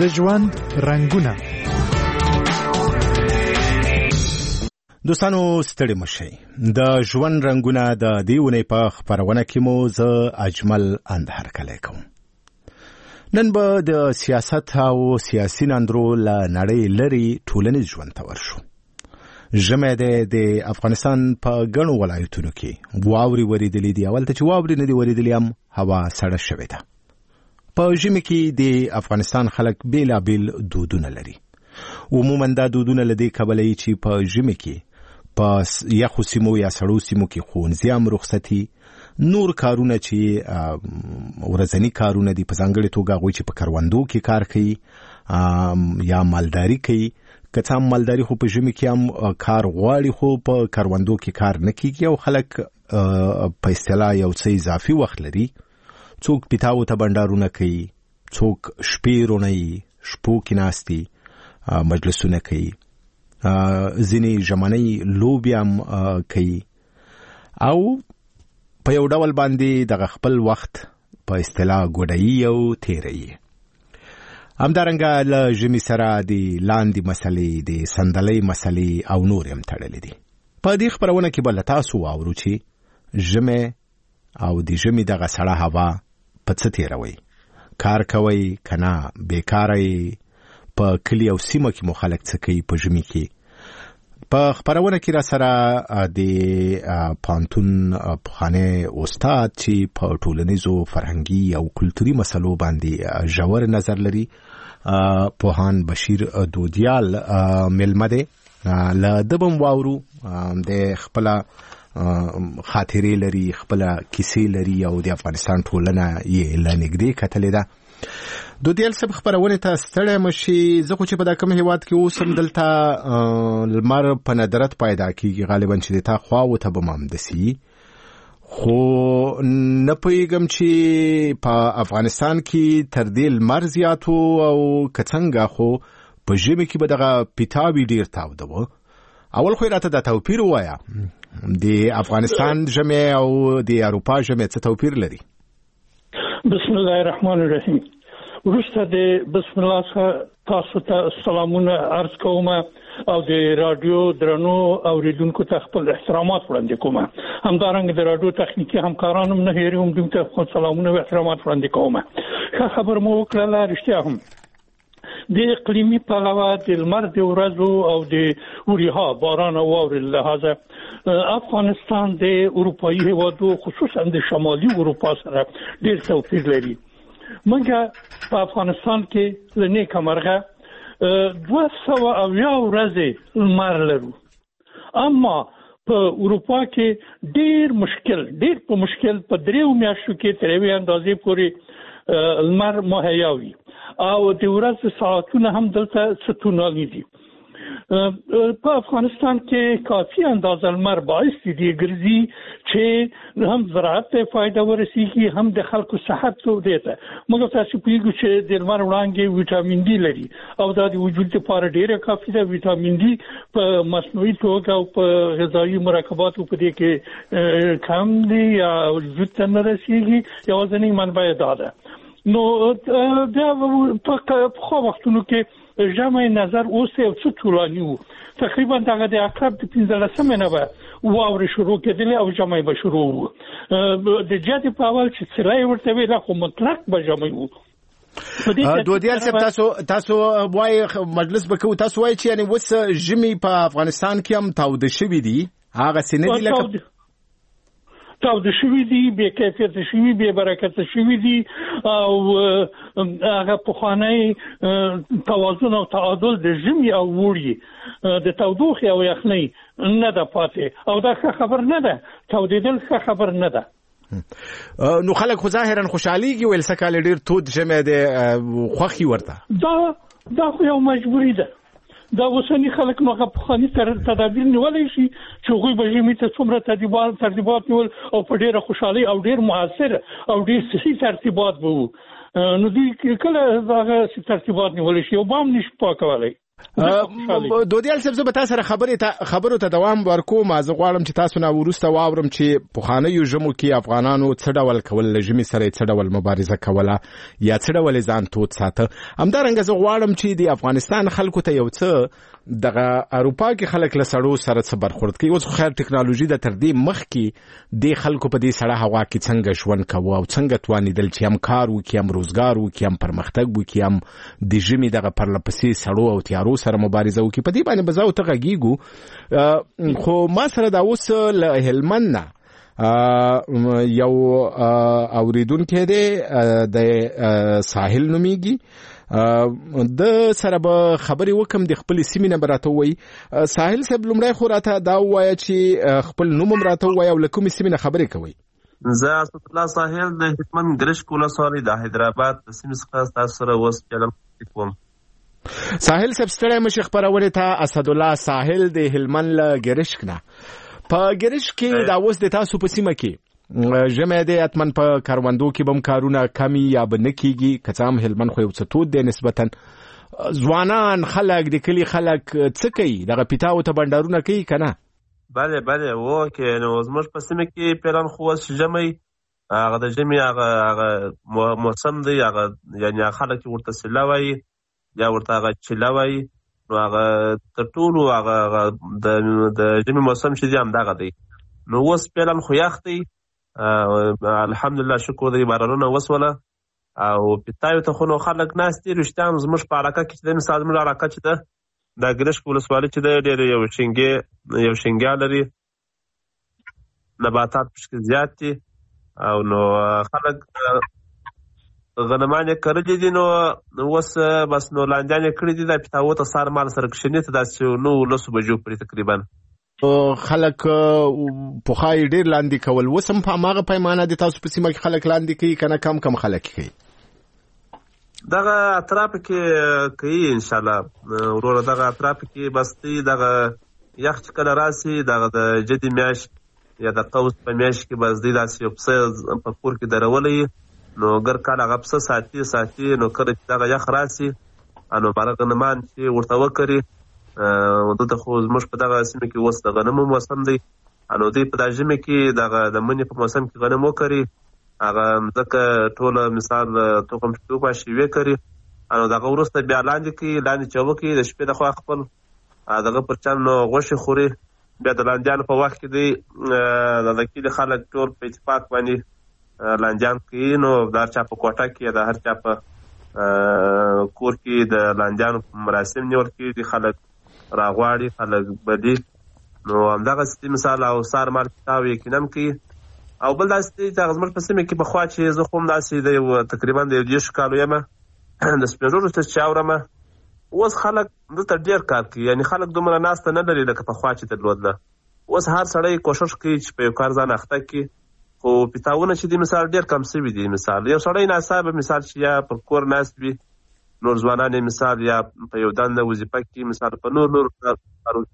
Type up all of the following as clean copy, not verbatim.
د ژوند رنگونه. دوستانو ستړي مشئ. د ژوند رنگونه د دې ونې په خپرونه کې مو زه اجمل اندهر کلی کوم. نن به د سیاست او سیاسي ناندرو له نړۍ لري ټولنیز ژوند ته ورشو. ژمی د افغانستان په ګڼو ولایتونو کې واورې ورېدلې دي. اول ته چې واورې نه دي ورېدلې هم هوا سړه شوې ده. په ژمي کې د افغانستان خلک بیلابیل دودونه لري. عموما دا دودونه له دې کبله چې په ژمي کې په یخو سیمو یا سړو سیمو کې ښوونځي هم رخصتي، نور کارونه چې ورځني کارونه دي په ځانګړې توګه هغوی چې په کروندو کې کار کوي یا مالداري کوي. که څه هم مالداري خو په ژمي کې هم کار غواړي خو په کروندو کې کار نه کیږي او خلک په اصطلاح یو څه اضافي وخت لري. څوک پیتاو ته بنډارونه کوي، څوک شپې رونی شپو کې ناستي مجلسونه کوي، ځینې ژمنۍ لوبې هم کوي او په یو ډول باندې دغه خپل وخت په اصطلاح ګوډوي او تیروي. همدارنګه له ژمي سره د لاندې مسلې، د صندلۍ مسلې او نور هم تړلې دي. په دې خپرونه کې به له تاسو واورو چې ژمی او د ژمي دغه سړه هوا په څه تیروي، کار کوي که نه، بیکاره یې، په کلي او سیمه کې مو خلک څه کوي په ژمي کې. په خپرونه کې را سره د پانتون پخوانی استاد چې په ټولنیزو فرهنګي او کلتوري مسلو باندې ژور نظر لري، پوهان بشیر دودیال ملمه دی. له ده به هم واورو. د خپله خاطرې لري، خپله کیسې لري او د افغانستان ټولنه یې له نږدې کتلې ده. دودیال صاحب خپرونې ته ستړی مشي. زه خو چې په دا کوم هېواد کې اوسم دلته لمر په ندرت پیدا کېږي، غالبا چې د تا خواو ته به م همداسي، خو نه پوهېږم چې په افغانستان کې تر دې لمر زیات و او که څنګه، خو په ژمي کې به دغه پیتاوي ډېر تاوده و. اول خو یې راته دا توپیر ووایه، د افغانستان ژمی او د اروپا ژمی څه توپیر لري؟ بسم الله الرحمن الرحیم. وروسته د بسم الله څخه تاسو ته سلامونه عرض کوم او د رادیو درنو اوریدونکو ته خپل احترامات وړاندې کوم. همدارنګه د رادیو تخنیکی همکارانو نه هېروم، دوی ته خپل سلامونه او احترامات وړاندې کوم. ښه خبر مو وکړله، رښتیا هم د اقلیمي پلوه د لمر د ورځو او د وریها باران او واورې لحاظه افغانستان د اروپایي هېوادو خصوصا د شمالي اروپا سره ډېر توپیر لري. موږ په افغانستان کې له نیکه مرغه 270 ورځې لمر لرو، اما په اروپا کې ډېر په مشکل په 3 میاشتو کې تر یوې اندازې پورې لمر مهیا وي او د ورځې ساعتونه هم دلته ستونالي دي. په افغانستان کې کافي اندازه لمر باعث دي ګرځي چې هم زراعت ته فایده ورسیږي، هم د خلکو صحت ته دیته. موږ تاسو پوهیږو چې د لمر وړانګې ویټامین ډي لري او دا د وجود لپاره ډیره کافي ده. ویټامین ډي په مصنوعي توګه او په غذایي مرکباتو په دې کې کم دي یا وجود ته نه رسیږي، یوازینی منبع دا ده. نو بیا په خو وختونو کې ژمی نظر اوس یو څه طولاني و، تقریبا دغه د عقرب د 15مې نه به واورې شروع کېدلې او ژمی به شروع و. د جدي په اول چې څلی ورته ویله خو مطلق به ژمی و. دودیال صاحب تاسو وایي مجلس به کوو، تاسو وایي چې یعنې اوس ژمي په افغانستان کې هم تاوده شوي دي، هغسې نه دي لکه تاوده شوي دي، بې کیفیته شوي، بې برکته شوي دي او هغه پخوانی توازن او تعادل د ژمي او وړي د تودوخې او یخنۍ نه ده پاتې او دا ښه خبر نه ده. تودېدل ښه خبر نه ده. نو خلک خو ظاهرا خوشحالېږي، ویل څه کال ډېر تود ژمی دی، خوښي ورته دا خو یو مجبوري ده. دا اوسني خلک نو هغه پخواني تدابیر نیولی شي چې هغوی به ژمي ته څومره ترتیبات نیول او په ډېره خوشحالۍ او ډېر مؤثر او ډېر صحي ترتیبات به وو. نو دوی کله هغه ترتیبات نیولی شي او بام نشي پاکولی. دودیال صاحب زه به تاسو سره خبرو ته دوام ورکوم. زه غواړم چې تاسو نه وروسته واورم چې پخوانیو ژمو کې افغانانو څه ډول کول، له ژمي سره څه ډول مبارزه کوله یا څه ډول ځان تود ساته. همدارنګه زه غواړم چې د افغانستان خلکو ته یو څه دغه اروپا کې خلک له سړو سره څه برخورد کوي. اوس خیر ټکنالوژي د تر دې مخکې د خلکو په دې سړه هوا کې څنګه ژوند کوه او څنګه توانېدل چې هم کار وکړي، هم روزګار وکړي، هم پرمختګ وکړي، هم د ژمي دغه پرلپسې سړو او تیارو سره مبارزه وکړي. په دې باندې به زه او ته غږیږو. خو ما سره دا اوس له هلمند نه یو اوریدونکی دی، د ساحل نومیږي. د سره به خبرې وکم، د خپل سیمې نه راته وایي. ساحل صاحب لومړی خو راته دا ووایه چې خپل نوم هم راته ووایه او له کومې سیمې نه خبرې کوئ؟ زه اسد الله ساحل د هلمند ګرشک ولسوالۍ د حیدرآباد د سیمې څخه تاسو سره اوس چلم کوم. ساحل صاحب ستړی مشي خبرونه ته. اسد الله ساحل د هلمند له ګرشک نه. په ګرشک کې دا اوس د تاسو په سیمه کې ژمی دی، اتمن په کاروندو کې به هم کارونه کمی یا به نه کېږي، که څه هم هلمند خو یو څه تود دی نسبتا. ځوانان خلک د کلي خلک څه کوي؟ دغه پیتاو ته بنډارونه کوي که نه؟ بله اوکې. نو زموږ په سیمه کې پیران خو اوس ژمی، هغه د ژمي هغه موسم دی، هغه یعنې خلک ورته سیله وایي یا ورته هغه چیله وایي. نو هغه تر ټولو هغه د ژمي موسم چې دی همدغه دی. نو اوس پیران خو یخ دی، الحمدلله شکر دی، بارانونه وسوله او پیتاوي ته خو نو خلک ناست دي. رښتیا هم زموږ په علاقه کې چې دی، مثال زموږ علاقه چې ده د ګرشک ولسوالۍ چې دی ډېر یو شینګیا لري، نباتات پکې زیات دي او نو خلک غنمان یې کرلي دي. نو اوس بس نو لاندیان یې کړي دي، دا پیتاوو ته سار مال سره کښېني ته داسې 9 بجو پورې تقریبا خلک پخای ډیر لاندې کول. اوس هم په هماغه پیمانه د تاسو په سیمه کې خلک لاندې کوي که نه؟ کم خلک کوي دغه اطراف کې کوي انشاءالله وروره. دغه اطراف کې بس دی دغه یخ چې کله راسي، دغه د جدي میاشت یا د قوس په میاشت کې بس دی داسې یو پسه په کور کې درولی، نو ګر کال هغه پسه ساتي. نو کله چې دغه یخ راسي نو باره غنمان چې ورته وکري. دلته خو زموږ په دغه سیمه کې اوس د غنمو موسم دی، نو دوی په دا ژمي کې دغه د مني په موسم کې غنم وکري. هغه ځکه ټوله مثال تخم چې وباشي ویې کري، نو دغه وروسته بیا لاندې کوي، لاندې چې وکړي د شپې لخوا خپل دغه پر چم نو غوښې خوري. بیا د لانجیانو په وخت کې دی د کلي خلک ټول په اتفاق باندې لانجیان کوي. نو د هر چا په کوټه کې د هر چا په کور کې د لانجیانو مراسم نیول کېږي، خلک راغواړي، خلک بدي. نو همدغه ستې مثال او سار مال پیتاو یقینا کوي. او بل داسې دی چې زموږ په سیمه کې پخوا چې زه خو هم داسې د یو تقریبا د 10 کالو یم د سپین ږیرو څخه چې اورم، اوس خلک دلته ډېر کار کوي. یعنې خلک دومره ناسته نه لري لکه پخوا چې درلودله. اوس هر سړی کوشش کوي چې په یو کار ځان اخته کړي. خو پیتاوونه چې دي مثال ډېر کم سوي دي. مثال یو سړی ناڅاپه مثال چې یا پر کور ناست وي، نور ځوانان مثال یا په یو دنده وظیفه کې مثال په نور کارو.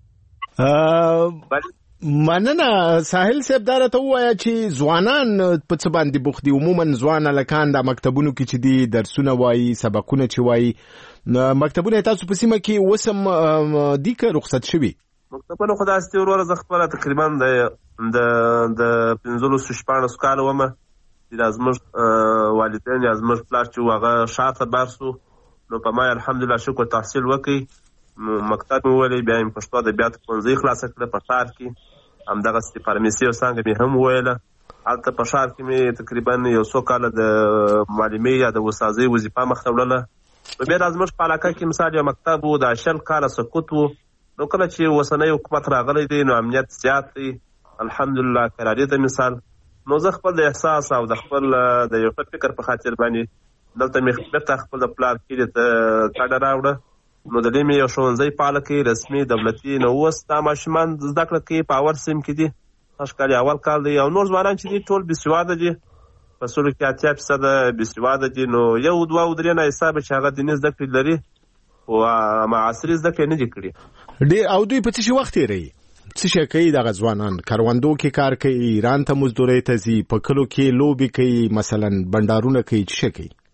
مننه ساحل صاحب. دا راته ووایه چې ځوانان په څه باندې بوخت دي؟ عموما ځوان هلکان د مکتبونو کې چې دي درسونه وایي، سبقونه چې وایي. مکتبونه تاسو په سیمه کې اوس هم دي که رخصت شوي؟ مکتبونه خو داسې دي وروره، زه خپله تقریبا د 15-16 کاله ومه چې دا زموږ والدین یا زموږ پلار چې هغه ښار ته بار سو. نو په ما الحمدلله شکر تحصیل وکړي، مکتب مې وویلی، بیا مې پښتو ادبیات ښوونځی خلاصه کړه په ښار کې. همدغسې فارمسي او څانګه مې هم وویله. هلته په ښار کې مې تقریبا یو څو کاله د معلمۍ یا د استاذۍ وظیفه مخته وړله. نو بیا دا زموږ په علاقه کې مثال یو مکتب و، د 20 کاله سقوط و. نو کله چې اوسنی حکومت راغلی دی نو امنیت زیات دی، الحمدلله کراري ده مثال. نو زه خپل د احساس او د خپل د یو فکر په خاطر باندې دلته مې بیرته خپل د پلار کلي ته کډه راوړه. نو د دې مې یو ښوونځی فعاله کړي رسمي دولتي. نو اوس دا ماشومان زده کړه کوي په اول سیم کې دي، ښکاري اول کال دی. او نور ځوانان چې دي ټول بېسواده دي، په 80% بېسواده دي. نو 1-2-3 نه حسابه چې هغه دیني زده کړې لري او معاصري زده کړې نه دي کړي. او دوی په څه شي وخت تېروي؟ څه شي کوي دغه ځوانان؟ کروندو کې کار کوي، ایران ته مزدورۍ ته ځي، په کلو کې لوبې کوي، مثلا بنډارونه کوي، څه شي کوي؟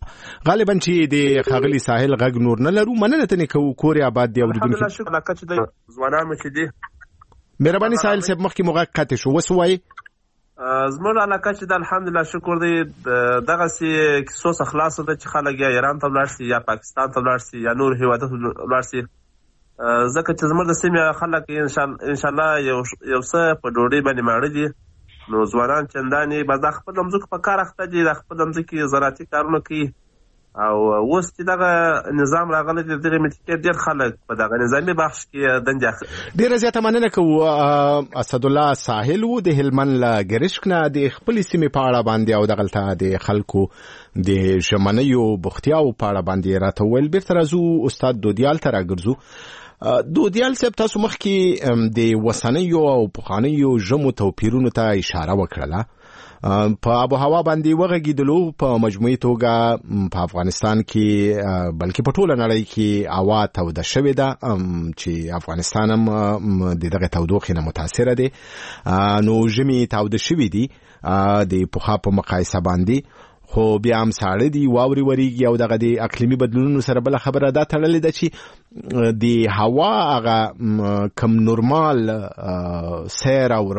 غالبا چې د ښاغلي ساحل غږ نور نه لرو مننه تنې کوو کور آباد دی الحمدلله شکر لکه چې د ځوانانو چې دي مهرباني ساحل صاحب مخکې مو غږ قطع شو وسوایي زموږ علاقه چې د الحمدلله شکر دی دغسې کیسو څخه خلاصه ده چې خلک یا ایران ته ولاړ شي یا پاکستان ته ولاړ شي یا نور هېوادونو ته ولاړ شي ځکه چې زموږ د سیمې خلک انشاءالله یو څه په ډوډۍ باندې ماړه دي نو ځوانان چندانې بس د خپل ځمکو په کار اخته دي د خپل ځمکې زراعتي کارونه کوي او اوس چې دغه نظام راغلی دی دغه متکي ډېر خلک په دغه نظامي بخش کې دندې اخلي ډېره زیاته مننه کوو اسدالله ساحل و د هلمند له ګرشک نه د خپلې سیمې په اړه باندې او دغلته د خلکو د ژمنیو بوختیاو په اړه باندې راته وویل بیرته راځو استاد دودیال ته راګرځو دودیال صاحب تاسو مخکې د وسنیو او پخوانیو ژمو توپیرونو ته اشاره وکړله په آب و هوا باندې وغږیدلو په مجموعي توګه په افغانستان کې بلکې په ټوله نړۍ کې هوا توده شوې ده چې افغانستان هم د دغه تودوخې نه متاثره دی نو ژمي توده شوي دي د پخوا په مقایسه باندې خو بیا هم ساړه دي واوري وریږي او دغه د اقلیمي بدلونونو سره بله خبره دا تړلې ده چې د هوا هغه کم نورمال سیر او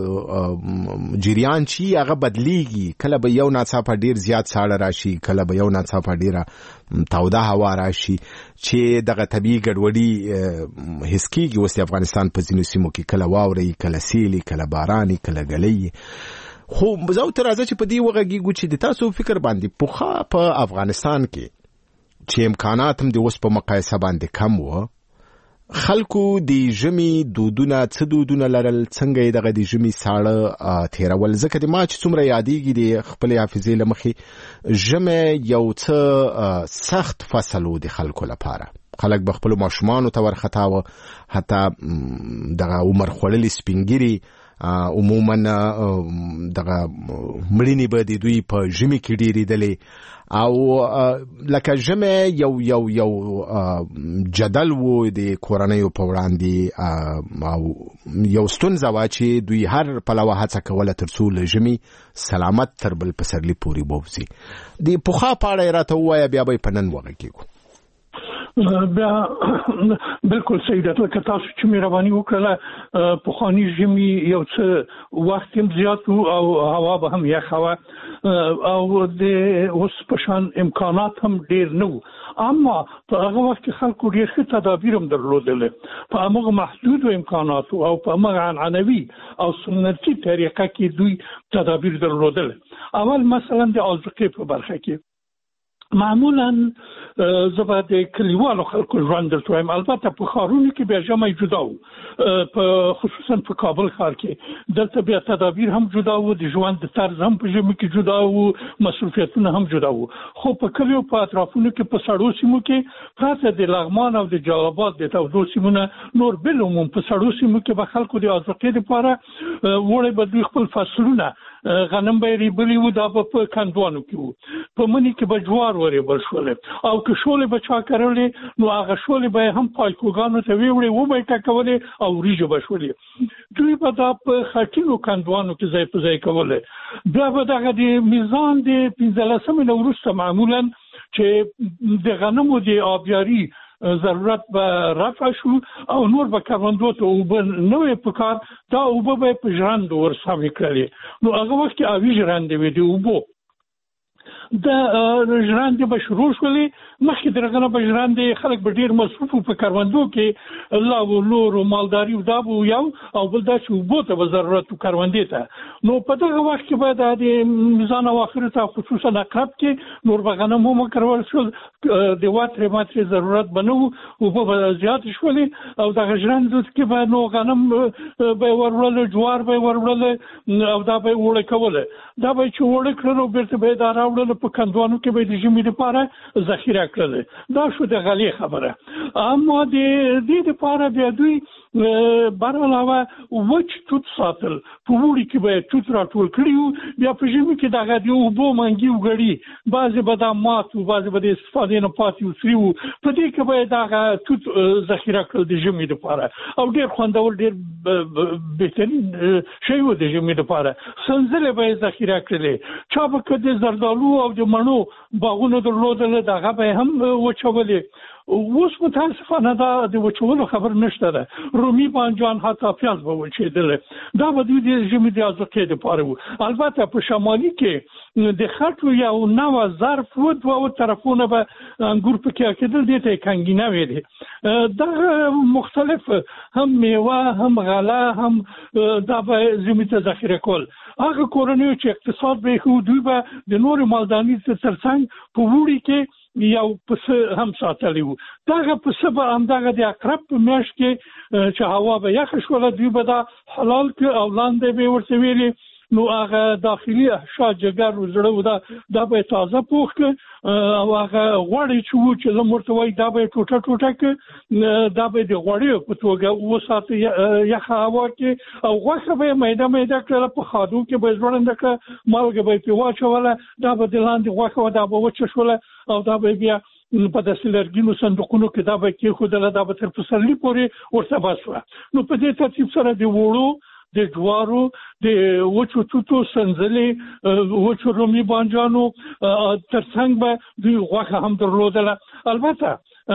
جریان چې هغه بدلیږي کله به یو ناڅاپه ډیر زیات ساړه راشي کله به یو ناڅاپه ډیره توده هوا راشي چې دغه طبیعي ګډوډي حس کیږي اوس د افغانستان په ځینو سیمو کې کله واوري کله سیلي کله باراني کله ګلۍ خو زه تر راځه چې په دې وغږیږو چې د تاسو فکر باندې پخوا په افغانستان کې چې امکانات هم د اوس په مقایسه باندې کم و خلکو د ژمي دودونه څه دودونه لرل څنګه یې دغه د ژمي ساړه تېرول ځکه د ما چې څومره یادېږي د خپلې حافظې له مخې ژمی یو څه سخت فصل و د خلکو لپاره خلک به خپلو ماشومانو ته ورخطاوه حتی دغه عمر خوړلي سپینګیري عموما دغه مړینې به د دوی په ژمي کې ډېرېدلې او لکه ژمی یو جدل و د کورنیو په وړاندې او یو ستونزه وه چې دوی هر پلوه هڅه کوله تر څو له ژمي سلامت تر بل پسرلي پورې بوځي د پخوا په اړه یې راته ووایه بیا به یې په نن وغږیږو بیا بالکل صحیح ده لکه تاسو چې مهرباني وکړله پخواني ژمي یو څه وخت هم زیات و او هوا به هم یخه وه او د اوس په شان امکانات هم ډېر نه و اما په هغه وخت کې خلکو ډېر ښه تدابیر هم درلودلې په همغه محدودو امکاناتو او په همغه عنعنوي او سنتي طریقه کې دوی تدابیر درلودلې اول مثلا د آذوقې په برخه کې معمولا زه به د کلیوالو خلکو ژوند درته وایم البته په ښارونو کې بیا ژمی جدا و خصوصا په کابل ښار کې دلته بیا تدابیر هم جدا و د ژوند طرز هم په ژمي کې جدا و مصروفیتونه هم جدا و خو په کلیو په اطرافونو کې په سړو سیمو کې پرته د لغمان او د جلال آباد د تودو سیمونه نور بالعموم په سړو سیمو کې به خلکو د آذوقې دپاره وړی به دوی خپل فصلونه غنم به یې ریبلي وو دا به په کندوانو کې وو په مني کې به جوار ورېبل شولې او که شولې به چا کرلې نو هغه شولې به یې هم پایکوګانو ته ویوړې وبه یې ټکولې او وریجې به شولې دوی به دا په خټینو کندوانو کې ځای په ځای کولې بیا به دغه د میزان د 15 نه وروسته معمولا چې د غنمو د آبیاري ضرورت به رفع شو او نور به کروندو ته اوبه نه وې په کار دا اوبه به یې په ژرندو ورسمې کړلې نو هغه وخت کې اوي ژرندې وې د اوبو د ژرندې به شروع شولې مخکې د هغه نه به ژرندې خلک به ډېر مصروف په کروندو کې لا و لور و مالداري و دا به یو او بل دا چې اوبو ته به ضرورت و کروندې ته نو په دغه وخت کې به د میزان اواخرو ته خصوصا اقرب کې نور به غنم هم وکرول شول د واترې ماترې ضرورت به نه و اوبه به زیاتې شولې او دغه ژرندو کې به نو غنم به یې وروړله جوار به یې وروړله او دا به یې اوړه کوله دا به یې چې اوړه کړل او بېرته به یې دا راوړله په کندوانو کې به د ژمي لپاره ذخیره کړل دا شو د غلې خبره اما د دې لپاره بیا دوی بر علاوه وچ توت ساتل په وړي کې به توت راټول کړي بیا په ژمي کې دغه د اوبو منګي وګړي بعضې به دا مات و بعضې به د استفادې نه پاتې و سري و په دې کې به یې دغه توت ذخیره کړل د ژمي لپاره او ډېر خوندور ډېر بهترین شی و د ژمي لپاره سنځلې به یې ذخیره کړلې چا به که د زردالو او او د مڼو باغونه درلودل دغه به هم وچولې اوس متاسفانه دا د وچولو خبر نشته ده رومي بانجان حتی پیاز به وچېدل دا به دوی د ژمي د ازوقې لپاره وو البته په شمالي کې د خټو یو نوع ظرف و دوه طرفونه به انګور پکې کېدل دي ته کنګینه وي دا مختلف هم میوه هم غله هم دا به ژمي ته ذخیره کول هغه کورنۍ چې اقتصاد به خو دوی به د نور مالداري ترڅنګ په وړي کې یو پسه هم ساتلی وو دغه پسه به همدغه د اقرب په میاشت کې چې هوا به یخ شوله دوی به دا حلال کې او لاندې به ورته ویلي نو هغه داخلي احشاء جګر وزړه دا به تازه پوخ او هغه غوړی چې زه مرته وای دا به ټوټه کې دا به د غوړی په توګه وساتي یخ هوا کې او غوښه به میده کړل په خادو کې به ځوړنده کړ مالګه به په واچوله دا به د لاندې غوښه دا به وچ شوله او دا به بیا په داسې لرګینو صندوقونو کې دا به کېښودله دا به تر پسرلي پورې ورته بس وه نو په دې ترتیب سره د وړو د جوارو د وچو توتو سنځلې وچو رومي بانجانو ترڅنګ به دوی غوښه هم درلودله البته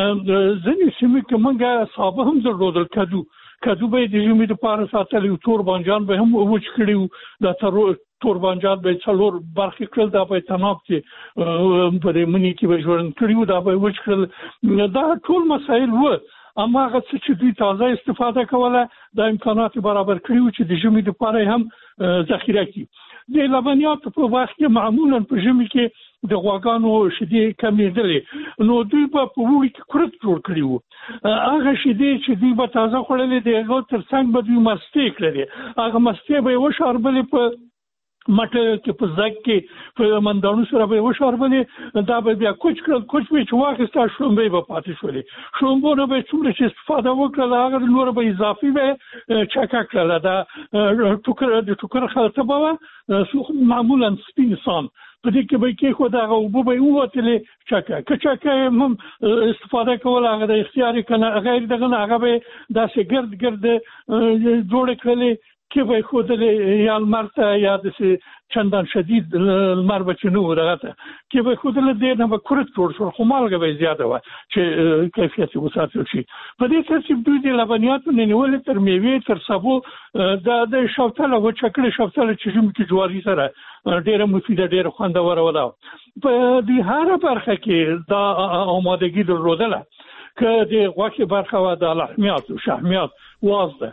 ځینې سیمې کې موږ سابه هم درلودل کدو به د ژمي دپاره ساتلی تور بانجان به هم وچ کړي وو دا تور بانجان به څلور برخې کړل دا به تناب کې په دې مني کې به ژوند کړي وو دا به وچ کړل دا ټول مسایل وو اما هغه څه چې دوی تازه استفاده کوله د امکانات برابر کړي وو چې د ژمي دپاره هم ذخیره کړي د لبنیاتو په وخت کې معمولا په ژمي کې د غواګانو شیدې کمېدلې نو دوی په وړي کې کورت جوړ کړي وو هغه شیدې چې دوی به تازه خوړلې د هغو ترڅنګ به دوی مستې کړلې هغه مستې به یې وشاربلې په مټه کې په ځګ کې په مندانو سره به وشاربلې دا به بیا کوچ به چې واخیسته شړومبې به پاتې شولې شړومبونه به څومره چې استفاده وکړله هغه نور به اضافي به چکه کړله دا د ټوکر خلطه به وه معمولا سپین سان په دې کې به کېښود هغه اوبه به یې ووتلې چکه که چکه هم استفاده کول هغه د اختیار کنه غیر دغه نه هغه به داسې ګرد جوړې کړلې کې به ښودلې یا لمر ته یا داسې چندان شدید لمر به چې نه و دغه ته کې به ښودله دې نه به کورت جوړ شول خو مالګه به یې زیاته وه چې کیفیت یې وساتل شي په دې ترتیب دوی د لبنیاتو نه نیولې تر میوې تر سبو د شفتله وچه کړې شفتله چې ژمي کې جواري سره ډېره مفیده ډېره خوندوره وه په دې هره برخه کې دا آمادګي درلودله که د غوښې برخه وه د لحمیاتو شحمیات وازده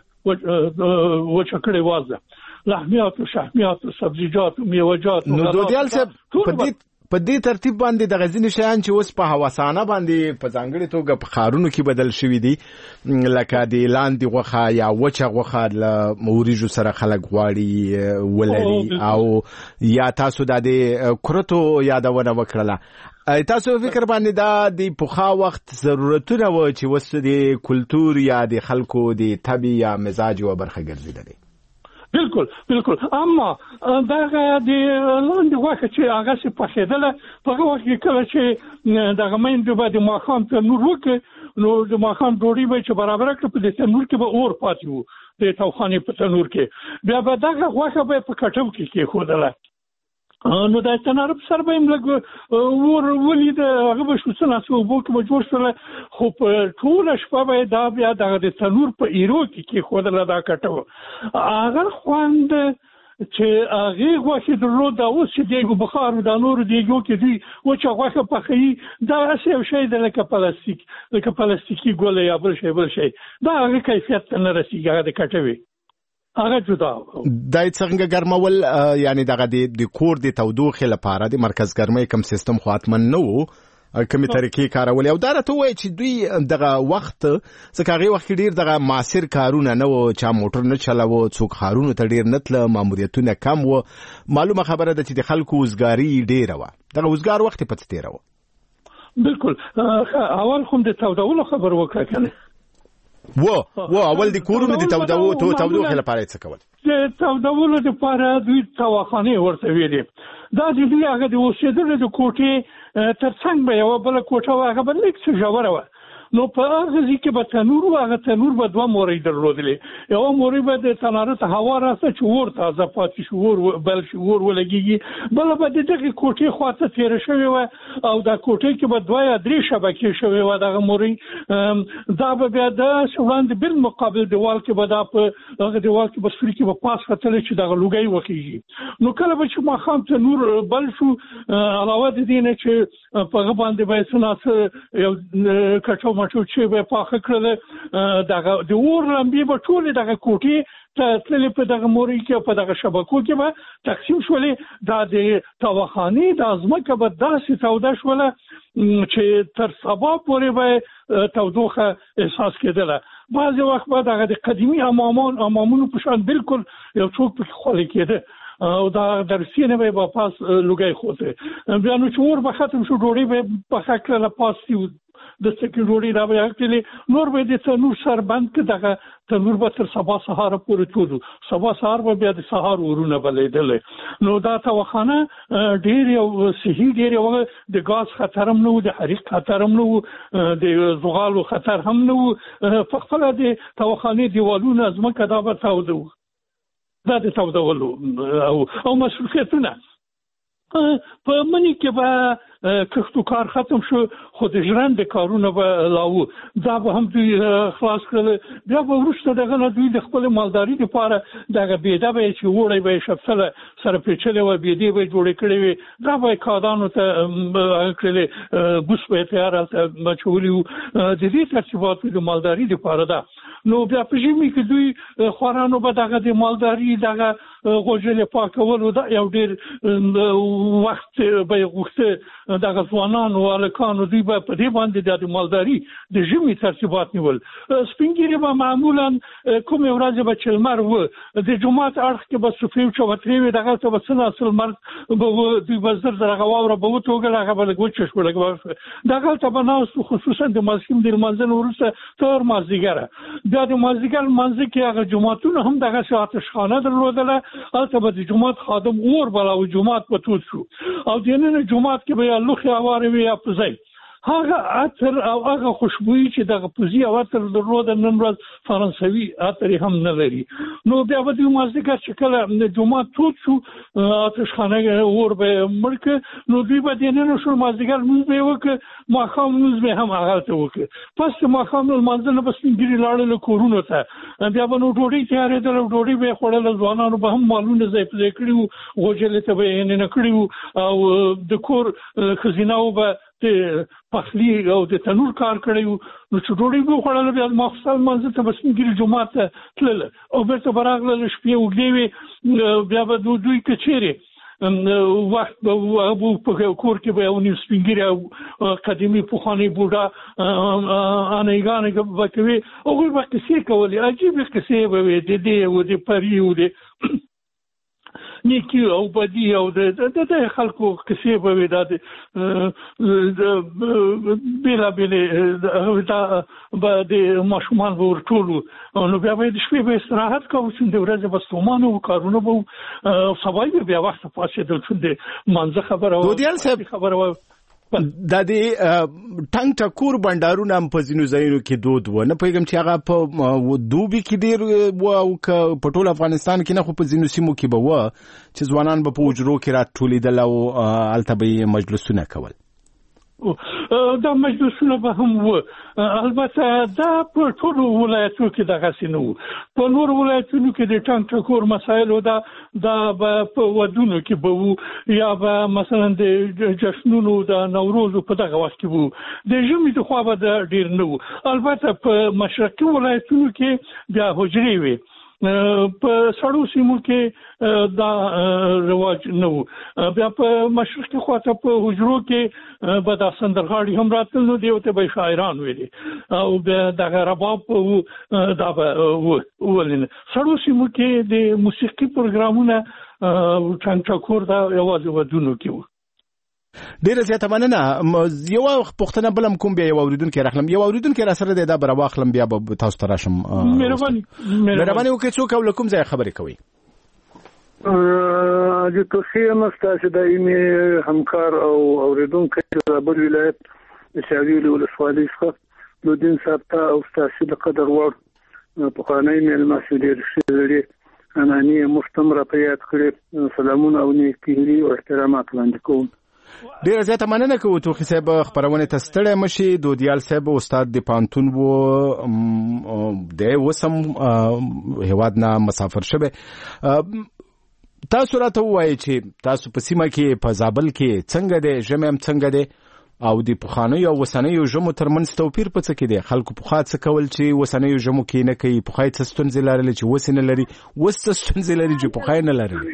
وچه کړې وازده لحمیاتو شحمیاتو سبزیجاتو میوه‌جاتو نو دودیال صاحب په دې ترتیب باندې د غزنی شیان چې اوس په هواسانه باندې په ځانګړي توګه په ښارونو کې بدل شوي دي لکه د لاندې غوښه یا وچه غوښه له وریجو سره خلک غواړي ولري او یا تاسو د کورتو یادونه وکړله تاسو فکر باندې دا د پخوا وخت ضرورتونه و چې وس د کلتور یا د خلکو د طبي یا مزاج و برخه ګرځیدلې بالکل اما دغه د لاندې غوښه چې هغه څه پخېدله په هغه وخت کې کله چې دغه میندې به د ماښام تنور وکړي نو د ماښام ډوډۍ به چې برابره کړه په دې تنور کې به اور پاتې وو د توخانې په تنور کې بیا به دغه غوښه به په کټو کې کېښودله نو د تنارب سره به موږ ور ولید هغه به شو څنګه څو بو کې جوړ شول خو په ټول شپه به دا بیا د تنور په ایرو کې خودله دا کټو هغه خوند چې هغه غوښه درلود دا اوس چې دیګو بخار د نور دیګو کې دی او چې غوښه پخې دا څه شی د لکه پلاستیکي ګولې یا بل شی دا هغه کیفیت نه رسیږي د کټوي هغه جدا دای څنګه ګرمول یعنی دغه د کور د تودوخې لپاره د مرکز ګرمۍ کم سیستم خاطمن نه وو کومې طریقې کارول او دا راته وایي چې دوی دغه وخت څنګه هغه وخت ډیر دغه معاصر کارونه نه وو چا موټر نه چلاوه څوک خارونو ته ډیر نتله ماموریتونه کم وو معلومه خبره ده چې د خلکو وزګاری ډیره وه دغه وزګار وخت پڅ تیره وه بالکل اول خو د تودولو خبر وکړه کنه اول د کورونو د تودوخې لپاره څه کول د تودولو لپاره دوی تواخانې ورته ویلې دا د دوی هغه د اوسېدلو د کوټې ترڅنګ به یوه بله کوټه وه هغه به لږ څه ژوره وه نو په هغه ځکه به تنور او هغه تنور به دوه مورې درلودلې یو مورې به د تناره ته هوا راځي چې ور تازه پاتې شو ور بل شو ور ولګيږي بل به دغه کوټې خواته تیر شوی و او دا کوټې کې به دوه یا درې شبکې شوی و دغه مورې دا به بیا د وړاندې بل مقابل دیوال کې به دا په هغه دیوال کې به سوري کې به پاس خطر چې دغه لوګي وکیږي نو کله به چې ما خام تنور بل شو علاوه د دې نه چې په باندې به سناس یو کټو مټو چې به پاخه کړل دغه د اور لمبي به ټول دغه کوټې ته تللې په دغه موري کې په دغه شبکو کې به تقسیم شولې دا د تاوخاني د ازمکه به داسې توده شوله چې تر سبا پورې به تودوخه احساس کېدله بعضی وخت به دغه د قدیمی امامونو په شان بالکل یو څوک په خولي کېده او دا درسینه به په پاس لوګي خوته بیا نو چور به ختم شو ډوړي به په خکله پاس د سکیورټي دا به کړي نور به د تنور سر بند کې دغه تنور به تر سبا سهار پورې ټولو سبا سهار به بیا د سهار ورونه بلیدل نو دا توخانه ډیر یو صحي ډیر یو د غاز خطر هم نه د حریق خطر هم نه د زغالو خطر هم نه په خپل د توخانه دیوالونه ازمکه دا به تاودو دا د تاودولو او مسؤلیتونه په منی کې به کښتو کار ختم شو خو د ژرندې کارونه به لاوه دا به هم دوی خلاص کړل بیا به وروسته دغه نه دوی د خپل مالداري لپاره دغه بېده به چې وړی به شپسله سره پیچلې وه بېدې به جوړې کړې وې دا به کادانو ته کړلې بوس به یې تیار هلته اچولي وو د دې ترتیبات د مالداري لپاره ده نو بیا په ژمي کې دوی خوارانو به دغه د مالداري دغه غوجلې پاکولو دا یو ډېر وخت به یې غوښته دغه ځوانانو هلکانو دوی به په دې باندې د مالداري د ژمي ترتیبات نیول سپین ږیري به معمولا کومې ورځې به چې لمر و د جومات اړخ کې به صفې او چوترې وې دغه ته به څه ناڅه لمر به دوی به زر هغه واوره به وتوږل هغه به لږ وچه شوه لږ دغلته به ناست خصوصا د ماسپښین د لمانځه نه وروسته تر مازدیګره بیا د مازدیګر لمانځه کې هغه جوماتونه هم دغسې آتشخانه درلودله هلته به د جومات خادم اور بلاوه جومات به تود شو او دننه جومات کې به یا لوښې هوارې وي یا پزی هغه عطر او هغه خوشبويي چې دغه پوزي او عطر درلوده نن ورځ فرانسوي عطر هم نه لري نو بیا به د مازدیګر چې کله جومات تود شو آتشخانه اور به مړ کړ نو دوی به دننه شو مازدیګر لمونځ به یې وکړ ماښام لمونځ به هم هغلته وکړ پس د ماښام له لمانځه نه به سپین ږیري لاړل کورونو ته بیا به نو ډوډۍ تیارېدله ډوډۍ به یې خوړله ځوانانو به هم مالونه ځای په ځای کړي وو غوجلې ته به یې نه کړي وو او د کور ښځیناو به د پخلی او د تنور کار کړی وو نو چې ډوډۍ به وخوړله بیا ماخوستن لمانځه ته به سپین ږیري جومات ته تلله او بېرته به راغلله شپې اوږدې وې بیا به دوی که چیرې وخت به په کور کې به یو نیم سپین ږیري او قدیمي پخواني بوډا انیګانې به کوي هغوی به کیسې کولې عجیبې کیسې به وې د دې و د پري و د نیکی او بدی او د خلکو کیسې به وي دا د بېلابېلې دا به د ماشومان به ورټولو نو بیا به د شپې به استراحت کوو چې د ورځې به ستومان وو کارونه به وو سبا به بیا وخته پاڅېدل چې د لمانځه خبره وه دا د ټنګ ټکور بندرونه هم په ځینو ځایونو کې دود و نه پوهېږم چې هغه په دوبي کې ډېر و او که په ټول افغانستان کې نه خو په ځینو سیمو کې به و چې ځوانان به په حجرو کې راټولېدل او هلته به یې مجلسونه کول دا مجلسونه به هم و البته دا په ټولو ولایتونو کې دغسې نه و په نورو ولایتونو کې د ټنګ ټکور مسایلو دا به په ودونو کې به و یا به مثلا د جشنونو د نوروزو په دغه وخت کې و د ژمي د خوا به ډېر نه و البته په مشرقي ولایتونو کې بیا حجرې وې په سړو سیمو کې دا رواج نه و بیا په مشرقي خواته په حجرو کې به دا سندرغاړي هم راتل نو دیو ته به شاعران ویلي او بیا دغه رباب دا به ولنه سړو سیمو کې د موسیقي پروګرامونه ټنګ ټکور دا یوازې ودونو کې و ډیره زیاته مننه یو پوښتنه بلم کوم بیا یو اوریدونکو راخلم یو اوریدونکو را سره دا بر واخلم بیا به تاسو ته راشم مهرباني وکړئ څوک او کوم ځای خبرې کوي د توصیه مستاسو دایمي همکار او اوریدونکو د بل ولایت د شاویل ولسوالۍ څخه لودین صاحب ته او ستاسو د قدر وړ په قانوني مېلمه ډېر ښه اناني مستمره په یاد کړې سلامونه او نیکي او احترامات وړاندې کوم. ډېر زیاته مننه کوو توخي صاحب خبرونه ته ستړی مشي. دودیال صاحب استاد د پانتون وو د وسم هواد نه مسافر شوه. تاسو راته وایي چې تاسو په سیمه کې په زابل کې څنګه دی ژمی هم څنګه دی او د پخوانیو او اوسنیو ژمو ترمنځ توپیر په څه کې دی؟ خلکو پخوا څه کول چې اوسنیو ژمو کې نه کوي؟ پخوا څه ستونزې لرلې چې اوس نه لري؟ اوس څه ستونزې لري چې پخوا نه لرلې؟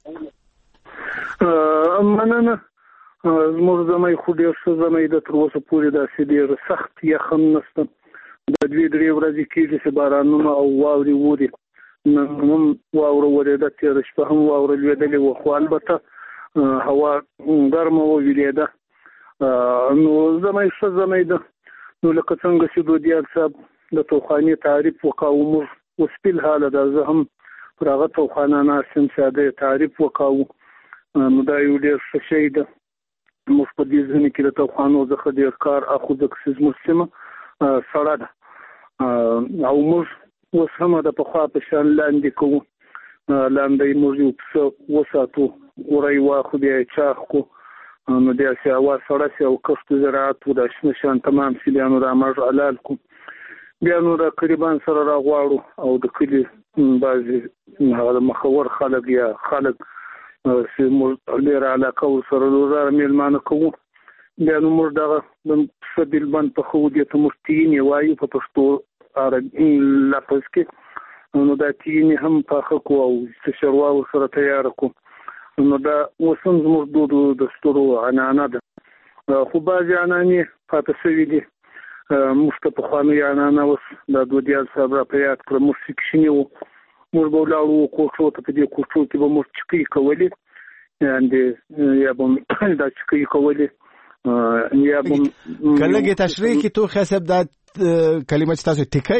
مننه. زموږ زمۍ خو ډېر ښه زمۍ ده، تر اوسه پورې داسې ډېر سخت یخ هم نشته. د 2-3 ورځې کېږي چې بارانونه او واورې وري. نن هم واوره ورېده، تېره شپه هم واوره لوېدلې وه، خو البته هوا ګرمه وویلېده. نو زمۍ ښه زمۍ ده. نو لکه څنګه چې دودیال صاحب د توخانې تعریف وکاوه، موږ اوس فی الحال ده زه هم پر هغه توخانه ناست یم چې هغه تعریف وکاوه. نو دا یو ډېر ښه شی ده. موږ په دې ځینې کې د توخانو څخه ډېر کار اخلو، ځکه چې زموږ سیمه سړه ده او موږ اوس هم د پخوا په شان لاندې کوو. لاندې موږ یو پسه وساتو، وری واخو بیا یې چاخ کو، نو داسې هوا سړه شي او کښت زراعت و دا شنه شیان تمام شي، بیا نو دا موږ حلال کو. بیا نو د قریبان سره راغواړو او د کلي بعضې هغه مخور خلک یا خلک چې موږ ډېر علاقه ورسره روزاره مېلمانه کوو. بیا نو موږ دغه د پسه بیلبند پخوو، دې ته موږ تیینې وایو په پښتو لفظ کې. نو دا تیینې هم پاخه کړو او شوروا ورسره تیاره کړو. نو دا اوس هم زموږ دود د سترو عنعنه ده. خو بعضې عنعنې پاتې شوي دي. موږ ته پخوانۍ عنعنه اوس دا دودیال صاحب را په یاد کړه. موږ سیکشنې وو، موږ به ولاړو کوټو ته، په دې کوټو کې به موږ چکۍ کولې، یا به دا چکۍ کولې یا به که لږې تشریح کړي توخی صاحب دا کلمه چې تاسو ټیکۍ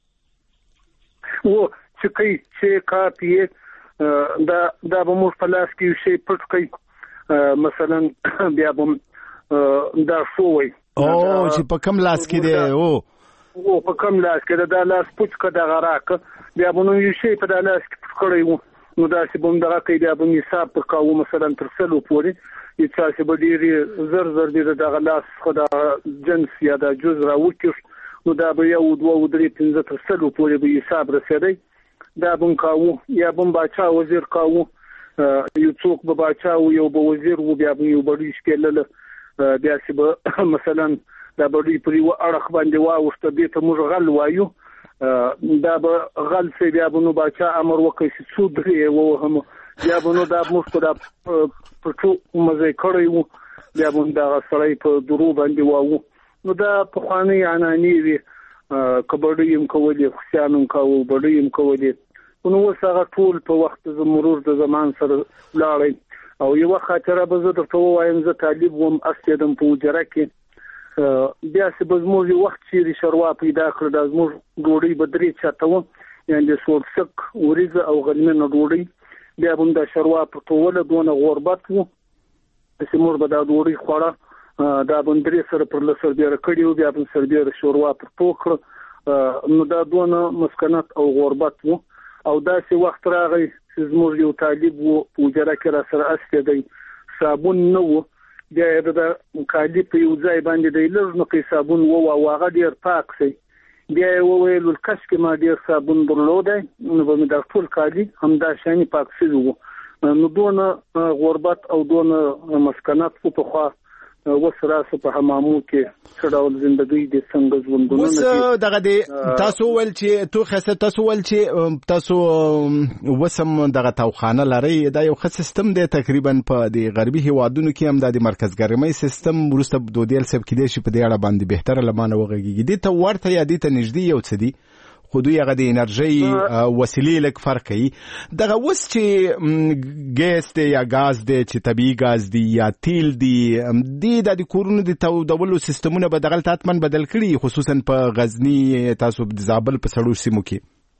و چکۍ چې کاپیې دا به موږ په لاس کې یو شی پټ کړئ، مثلا بیا به دا شوی چې په کوم لاس کې دی او په کوم لاس کې دا لاس پټ کړه دغه راکه، بیا به نو یو شی په دا لاس کې پټ کړی و. نو داسې به هم دغه کوي، بیا به هم حساب پکاوه مثلا تر 100 پورې. یو چا چې به ډېرې زر دې دغه لاس څخه دغه جنس یا دا جز راوکړ، نو دا به 1 2 3 5 تر 100 پورې به حساب رسېدی. دا به هم کاوه. یا به هم باچا وزیر کاوه، یو څوک به باچا و یو به وزیر و، بیا به یو بړی شکېلله، بیا چې به مثلا دا بړی پر یو اړخ باندې واوښته، دې ته موږ غل وایو. دا به غل سي، بیا به نو باچا امر وکړي چې څو درې ووهم، بیا به نو دا موږ په دا پټو مزه کړی وو، بیا به دا سړی په درو باندې واو. نو دا پخوانۍ عنعنې وي. کبډۍ هم کولې، خوسیان هم کوو، بډۍ هم کولې. نو اوس هغه ټول په وخت د مرور د زمان سره لاړی. او یوه خاطره به زه درته ووایم، زه طالب وم، استېدم په وجره کې. بیا چې به زموږ یو وخت چیرې شوروا پیدا کړه، دا زموږ ډوډۍ به 3 چاته وه، یعنې د سورسک وریځه او غلمینه ډوډۍ. بیا به هم دا شوروا پټوله، دونه غوربت و چې موږ به دا ډوډۍ خوړه. دا به 3 سره پر له سربیره کړي وو، بیا به هم سربیره شوروا پټو کړه. نو دا دونه مسکنت او غوربت و. او داسې وخت راغی چې زموږ یو طالب و په وجره کې را سره استېدی، صابون نه و. بیا یې د کالي په یو ځای باندې د لږ نقي صابون و او هغه ډېر پاک شي. بیا یې وویل کش کې ما ډېر صابون درلودی، نو به مې دا ټول کالي همدا شانې پاک شوي وو. نو دونه غربت او دونه مسکنت و پخوا. اوس راسه په حمامو کې څه ډول زندګۍ دي، څنګه ژوندونه اوس دغه دی. تاسو ول چې تاسو ول چې تاسو وسم دغه توخانه لري، دا یو ښه سیستم دی تقریبا په د غربي هیوادونو کې هم د مرکز ګرمۍ سیستم. وروسته دودیل صاحب کې دی چې په دې اړه باندې بهتره لمانه وغږیږي. دې ته ورته یا دې ته نږدې یو څه دي، خو دوی هغه د انرژۍ وسیلې لږ فرق کوي. دغه اوس چې ګیس دی یا ګاز دی، چې طبیعي ګاز دی یا تیل دی، د کورونو د تودولو سیستمونه به دغلته حتما بدل کړي، خصوصا په غزني، تاسو د زابل په سړو سیمو کې.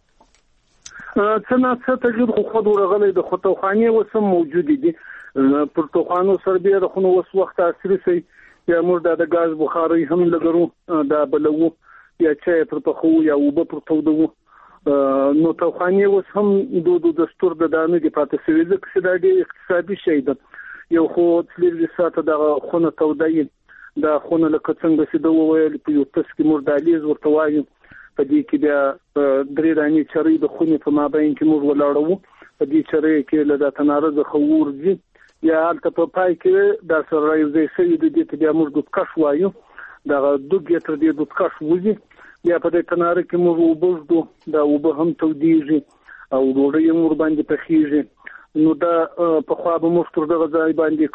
څه نه څه تجربه خو خود ورغلی د توخانې اوس هم موجودې دي. پر توخانو سربیره خو نو اوس وخت عصري شي، یا موږ د ګاز بخاري هم لګرو، دا بلوو یا چای پر پخو یا اوبه پر تودو نو توخانې اوس هم د دستور د دانه دی پاتې شوی ځکه چې دا ډېر اقتصادي شی ده یو خو تللی ساته د خونه تودای دا خونه لکه څنګه چې د وویل په یو تس کې مردالیز ورته وایو په دې کې بیا درې دانې چرې د خونې په مابین کې موږ ولاړو په دې چرې کې له د تناره د خور دي یا هلته په پای کې دا سره راځي چې د دې ته بیا موږ د کښ وایو دا دوګې تر دې د کښ وځي بیا په دې تناره کې موږ وبوزو دا وب هم تودیږي او ډوډۍ موږ باندې پخېږي نو دا په خوا به موږ تر دغه ځای باندې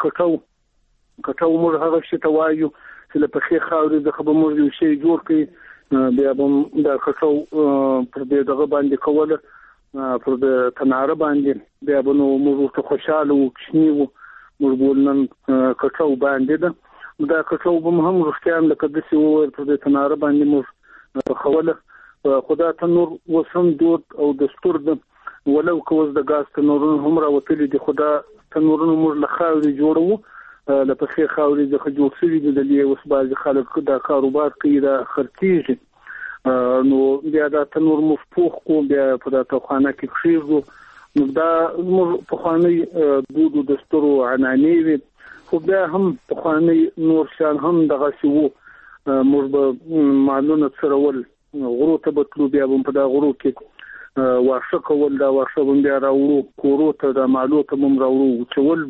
کټو موږ هغه شي ته وایو چې له پخې خاورې د خبر موږ یو شی جوړ کړي بیا به دا کټو پر دې دغه باندې کوله پر د تناره باندې بیا به نو موږ ته خوشاله او کښنیو موږ بولنن کټو باندې دا کټو به هم رښتیا لکه د سی وور پر د تناره باندې موږ خوله خدا تنور وسم دود او دستور د ولو کوز د غاز تنورونو هم راوتلي دي خدا تنورونو موږ له خاورې جوړو له پخې خاورې د جوړ شوي دي د لیه اوس بعض خلک دا کاروبار کوي دا خرڅېږي نو بیا دا تنور موږ پوخ کو بیا په دا توخانه کې کښېږدو نو دا موږ پخوانی دود و دستور و عنعنې وي خو بیا هم پخوانی نور شان هم دغسې وو موږ به مالونه څرول غرو ته به تلو بیا به په دا غرو کې واښه کول دا واښه به بیا راوړو کورو ته دا مالو ته به راوړو وچول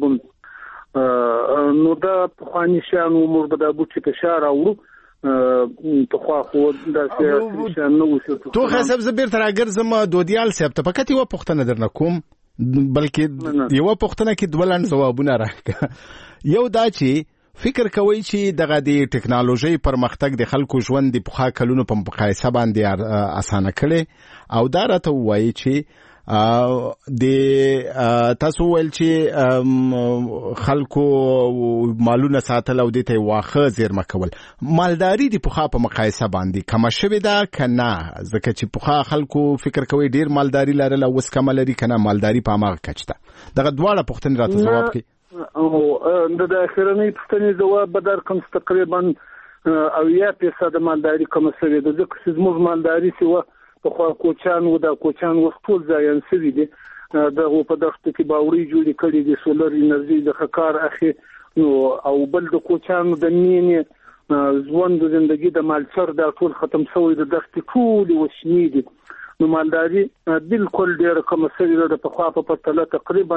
به نو دا پخواني شیان موږ به دا بوټي په شا راوړو پخوا خو داسې شیان نه وو تو حساب زه بیرته راګرځم دودیال صاحب ته فقط یوه پوښتنه درنه کوم بلکې یوه پوښتنه کې دوه لنډ ځوابونه راکړه یو دا چې فکر کوي چې دغه د ټکنالوژي پرمختګ د خلکو ژوند د پخوا کلونو په مقایسه باندې اسانه کړي او دا راته وایي چې د تاسو ویل چې خلکو مالونه ساتل او د ته واخه زیرمه کول مالداري د پخوا په مقایسه باندې کم شوه دا کنه ځکه چې پخوا خلکو فکر کوي ډیر مالداري لرل او وس کم لري کنه مالداري په ماغه کچته دغه دواړه پوښتنې راته جواب کړئ او د اخرنۍ پوښتنې جواب به درکړم تقریبا 80% مالداري کوم سوي د ځکه چې زموږ مالداري چې په خوا کوچان و د کوچان وخت ټول ځایان سوي دي دغه په دغه کې باوري جوړې کړې دي سولر انرژي د خکار اخی او بل د کوچان د مینې ژوند د ژوندۍ د مالچر د ټول ختم شوی د دغه ټول وشنی دي نو مالداري بالکل ډېر کوم سوي ده په خوا په پرتله تقریبا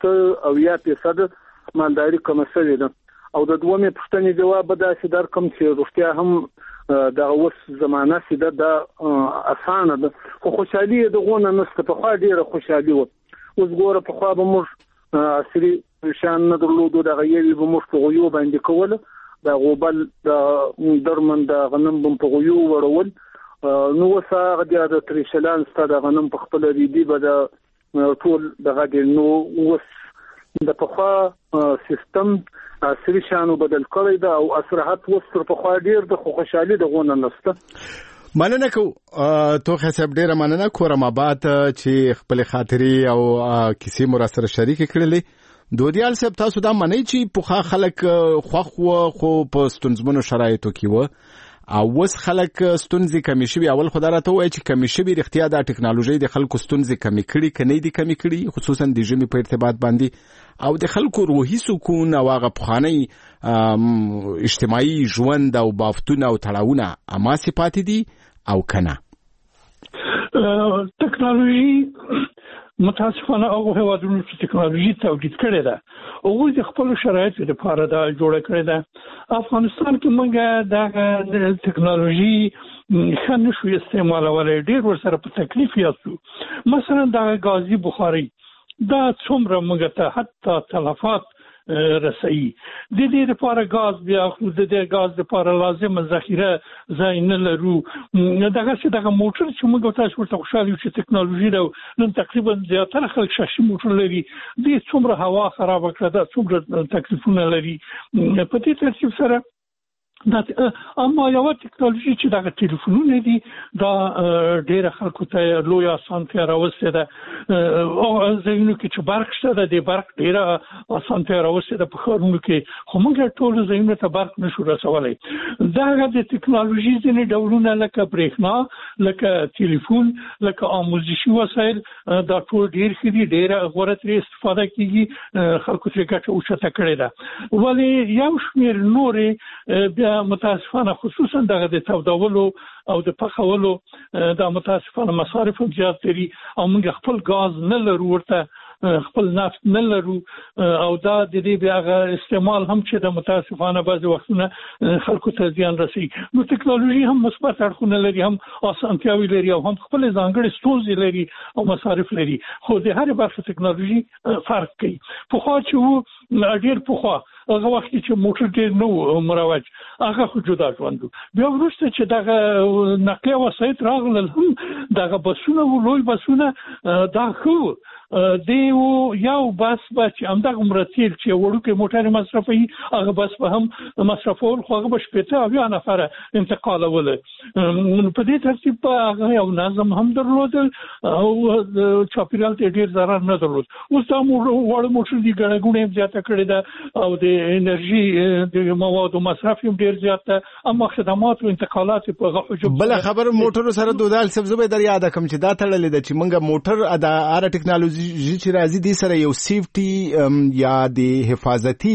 80% مالداري کوم سوي ده او د دومره پښتني جواب به داسې درکم چې رښتیا هم د اوس زمانہ سیده د اسانه ده خو خوشحالي دغه نسته په خوا ډېره خوشحالي و اوس ګوره په خوا به موږ عصري شان نه درلودو د غیوي به موږ په غيو باندې کوله د غوبل د درمن د غنم په غيو ورول نو وسه د تریشلان ستاره غنم په خپل ریدي به د ټول دغه نو وس د پخوا سیستم عصري شانو بدل کړی دا او اسرحت وستر په خوا ډیر د خوشحالي د غونه نسته مننه کو تو حساب ډیره مننه کورم آباد چې خپل خاطري او کیسې مر سره شریک کړلې دودیال صاحب تاسو دا منئ چې پوخا خلک خو په ستونزمنو شرایطو کې و او وس خلک ستونزې کمی شوي اول خدای راته وایي چې کمی شوي اختیار د ټکنالوژي د خلکو ستونزې کمی کړي کني دي کمی کړي خصوصا د ژمي په ارتباط باندې او د خلکو روحي سکون او هغه پخوانی اجتماعي ژوند او بافتونه او تړاوونه اماسي پاتې دي او کنه ټکنالوژي متاسفانه هغه هوادونو چې ټکنالوژي تولید کړې ده او د خپل شرایطو لپاره دا جوړه کړې ده افغانستان کې موږ د ټکنالوژي خنه شو استعمالولای ډیر ورسره په تکلیف یاستو مثلا د غازي بخاري دا څومره موږ ته حتی تلفات رسي د دې لپاره غاز بیا خو د دې غاز لپاره لازم ذخیره ځای نه لرو دغه موټر چې موږ تاسو ورته خوشاله یو چې ټکنالوژي دا نن تقریبا زیاتره خلک شاشي موټر لري د څومره هوا خراب کړه دا څومره تکلیفونه لري په دې ترتیب سره اما یو ټکنالوژي چې دا ټلیفونونه دي دا ډېر خلکو ته لوی اسانتیا راوستې ده او ځینو کې چې برق شته د برق ډېر اسانتیا راوستې ده په ښارونو کې خو موږ ټول ځینو ته برق نشو رسولی دا د ټکنالوژي ځینې ډولونه لکه برېښنا لکه ټلیفون لکه آموزشي وسایل دا ټول ډېر ښه دي ډېره غوره ترې استفاده کېږي خلکو ترې ګټه اوچته کړې ده ولې یو شمېر نورې بیا متاسفانه خصوصا دغه د تودولو او د پخولو دا متاسفانه مصارف هم زیات لري او موږ خپل غاز نه لرو ورته خپل نفت نه لرو او دا د دې بیا استعمال هم چې د متاسفانه بعض وختونه خلکو ته زیان رسي نو ټکنالوژي هم مثبت اړخونه لري هم اسانتیاوي لري او هم خپل ځانګړي ستونزې لري او مصارف لري خو د هر برخه ټکنالوژي فرق کوي په خو چې وو ډېر په خو هغه وخت چې موټر ډېر نو مروج هغه خو جدا ژوند بیا وروسته چې دغه نقلیه وسایط راغلل هم دغه بسونه لوی بسونه دا خو دیو یو بس به چې همدغه مرتیل چې وړوکې موټر مصرفوي هغه بس به هم مصرفول خو هغه به شپېته اویا نفره انتقالول په دې ترتیب به هغه یو نظم هم درلودل او چاپېریال ته ډېر ضرر نه درلود اوس دا وړ موټر دي ګڼه ګوڼه یې زیاته کړې ده او د انرژي د موادو مصرف هم ډېر زیات ده اما خدمات او انتقالات په هغه حجم بل خبر موټر سره دودال سبزه در یاد کوم چې دا تړلې ده چې موږ موټر ادا اره ټکنالوژي چې راځي دي سره یو سیفټي یا د حفاظتي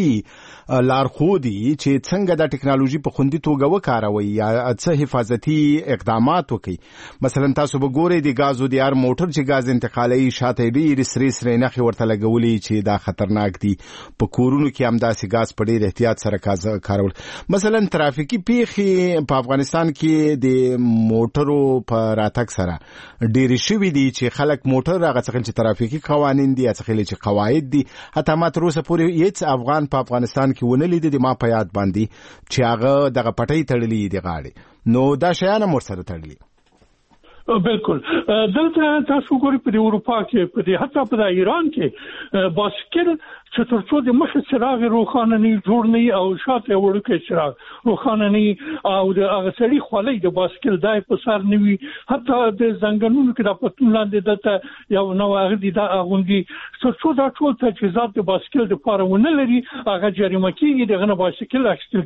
لارښودي چې څنګه د ټکنالوژي په خوندي توګه وکاروي یا څه حفاظتي اقدامات وکړي مثلا تاسو به ګورئ د غازو د ار موټر چې غاز انتقالي شاته ډېر سری نخي ورته لګولي چې دا خطرناک دي په کورونو کې هم داسې غاز په ډېر احتیاط سره کارول مثلا ترافیکي پیښې په افغانستان کې د موټرو په راتګ سره ډېر شوي دي چې خلک موټر هغه څنګه چې ترافیکي قوانین دي څنګه چې قواعد دي حتی ما تر اوسه پورې هیڅ افغان په افغانستان کې ونه لیدل د ما په یاد باندې چې هغه دغه پټۍ تړلې دي غاړي نو دا شیان هم ورسره تړلي بالکل دلته تاسو ګورئ په اروپا کې په حتی په ایران کې باسکل چې ترڅو د مخه چراغ روښانه نه جوړ نه او شاته وړوکی چراغ روښانه نه او د هغه سړي خولۍ د باسکل دای په سر نه وي حتی د زنګنونو کې د پټون لاندې دته یو نو هغه دي دا غونډي ترڅو دا ټول تجهیزات د باسکل د پاره ونه لري هغه جریمه کیږي دغه نه باسکل اخیستل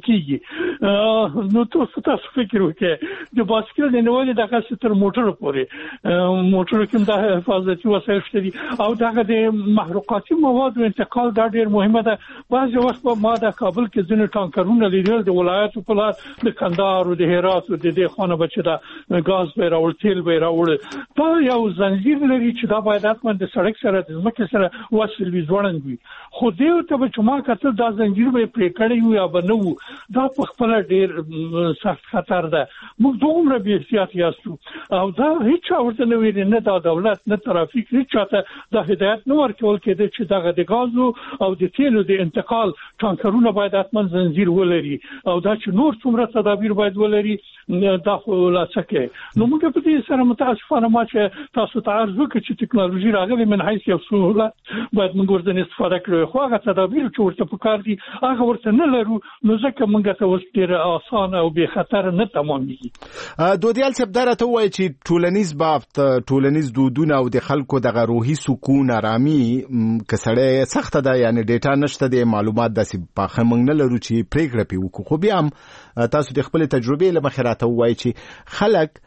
کیږي نو تاسو فکر وکړئ د باسکل د نوولې دغه ستر موټر پورې موټر کې د حفاظتي وسایل شته او دغه د محروقاتي موادو انتقال دا ډېر مهمه ده بعض وخت په ما د کابل کې ځینې ټانکرونه لیدل د ولایتو په لار د کندهار او د هرات او د دې خانه بچي دا غاز به راوړ تیل به راوړ دا یو زنجیر لري چې دا باید حتما د سړک سره د ځمکې سره وصل وي ځوړند وي خو دې ته چې ما کتل دا زنجیر به پرې کړی وي یا به نه وو دا په خپل ډېر سخت خطر ده موږ دومره بې احتیاط یاستو او دا هیڅ ورته نه ویل نه دا دولت نه ترافیک هیڅ چاته دا هدایت نه ورکول کېده چې دغه د غازو او د تیلو د انتقال ټانکرونه باید حتما زنجیر ولري او دا چې نور څومره تدابیر باید ولري دا خو لا څه نو موږ په دې سره متاسفانه ما چې تاسو ته عرض وکړ چې ټکنالوژي راغلي من حیث یو سهولت باید موږ ورته استفاده کړو خو هغه تدابیر چې ورته پکار دي هغه ورته نه لرو نو ځکه موږ ته اوس ډېر اسانه او بې خطر نه تمامېږي دودیال صاحب ته وایي چې ټولنیز بافت ټولنیز دودونه او د خلکو دغه روحي سکون آرامي کسړې سخت ده یعنی ډیټا نشته د معلومات داسې پاخه موږ نه لرو چې پریکړه پی وکړو خو بیا هم تاسو د خپل تجربې له مخې راته وایي چې خلک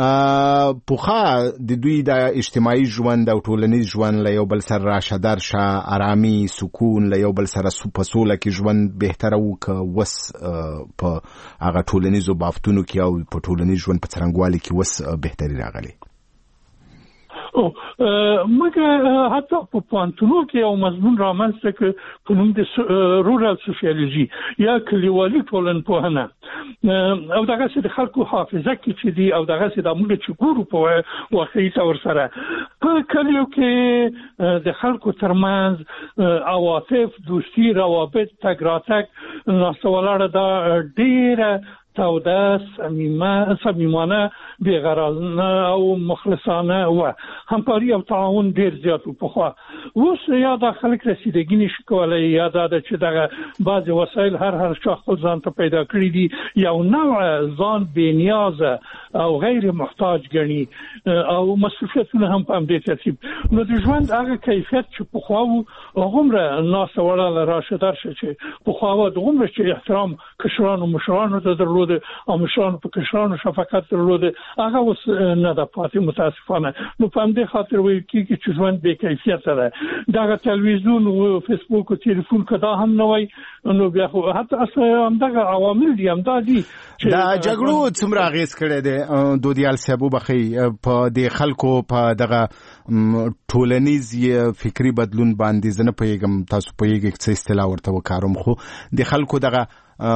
پوخا د دوی د اجتماعي ژوند او ټولنیز ژوند له یو بل سره راشه درشه آرامي سکون له یو بل سره په سوله کې ژوند بهتره وکړه وس په هغه ټولنیزو بافتونو کې او په ټولنیز ژوند په څرنګوالي کې وس بهتري راغلی مګر حتی په پوهنتونو کې یو مضمون رامنځته کړ په نوم د رورال سوسیالوژي یا کلیوالي ټولنپوهنه او دغه د خلکو حافظه کې چې دي او دغه د موږ چې ګورو په واقعي تور سره په کلیو کې د خلکو ترمنځ عواطف دوستي روابط تګ راتګ ناسته ولاړه دا ډېره توده صمیمانه بی‌غرضانه او مخلصانه و همکاری او تعاون ډیر زیات په خوا اوس یا د خلک رسیدګي نشي کولای یا د چې دغه بعض وسایل هر چا خپل ځان ته پیدا کړی دي یو نوع ځان بېنیاز او غیر محتاج ګڼي او مصرفیتونه هم په دې ترتیب نو د ژوند هغه کیفیت چې په خوا هغومره ناس وړاله راشه درشه چې په خوا دغومره چې احترام کشرانو مشرانو ته درلوده او مشرانو په کشرانو شفقت درلوده هغه اوس نه د پاتې متاسفانه نو په دې خاطر وایي چې ژوند بې کیفیته ده دغه تلویزیون او فیسبوک او تلیفون کدا هم نه وای نو بیا خو حتی اصلا هم دغه عوامل دي هم دي چې دا جګړو څومره اغیز کړی دی دودیال صاحب بخي په د خلکو په دغه ټولنیز فکری بدلون باندې زنه پیغام تاسو پیګ څه اصطلاح ورته وکاروم خو د خلکو دغه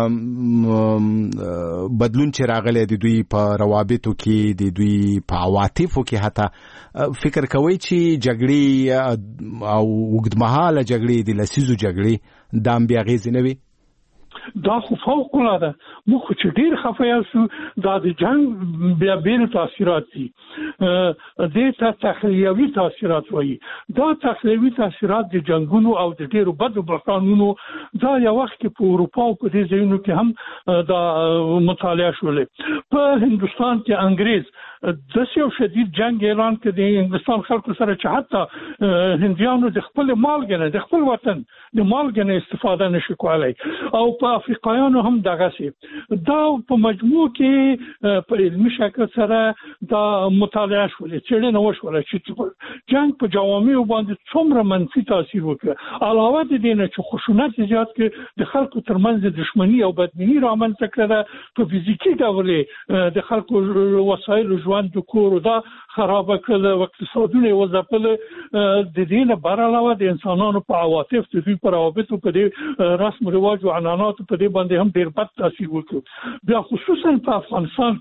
بدلون چې راغلی د دوی په روابطو کې د دوی په عواطفو کې حتی فکر کوي چې جګړې او وګدمحاله جګړې د لسیزو جګړې دام بیا غیز نه وي دا خو فوق العاده مو خو چې ډیر خفه یاستو دا د جنگ بیا بیل تاثیرات دي دې ته تخلیوي تاثیرات وایي دا تخلیوي تاثیرات د جنگونو او د ډیرو بدو بحرانونو دا یو وخت په اروپا او په دې ځایونو کې هم دا مطالعه شولې په هندستان کې انګريز د یو شدید جنگ اعلان کړ د هندستان خلکو سره چې حتی هندیانو د خپل مالګنه د خپل وطن د مالګنه استفاده نشي کولای او په افریقایانو هم دغه سي دا په مجموع کې په علمي شکل سره دا مطالعه شولې چې نه وشول چې جنگ په جوامع باندې څومره منفي تاثیر وکړ علاوه د دې نه چې خشونت زیات کې د خلکو ترمنځ دښمنی او بدبینی رامنځته کړه په فزیکی ډول د خلکو وسایل ژوند د کور دا خراب کړل او اقتصادونه وځپل د دې نه بر علاوه د انسانانو په عواطف د دوی پر روابط په دې رسم او رواج او عنعنات په دې باندې هم ډیر بد تاثیر وکړ بیا خصوصا په افغانستان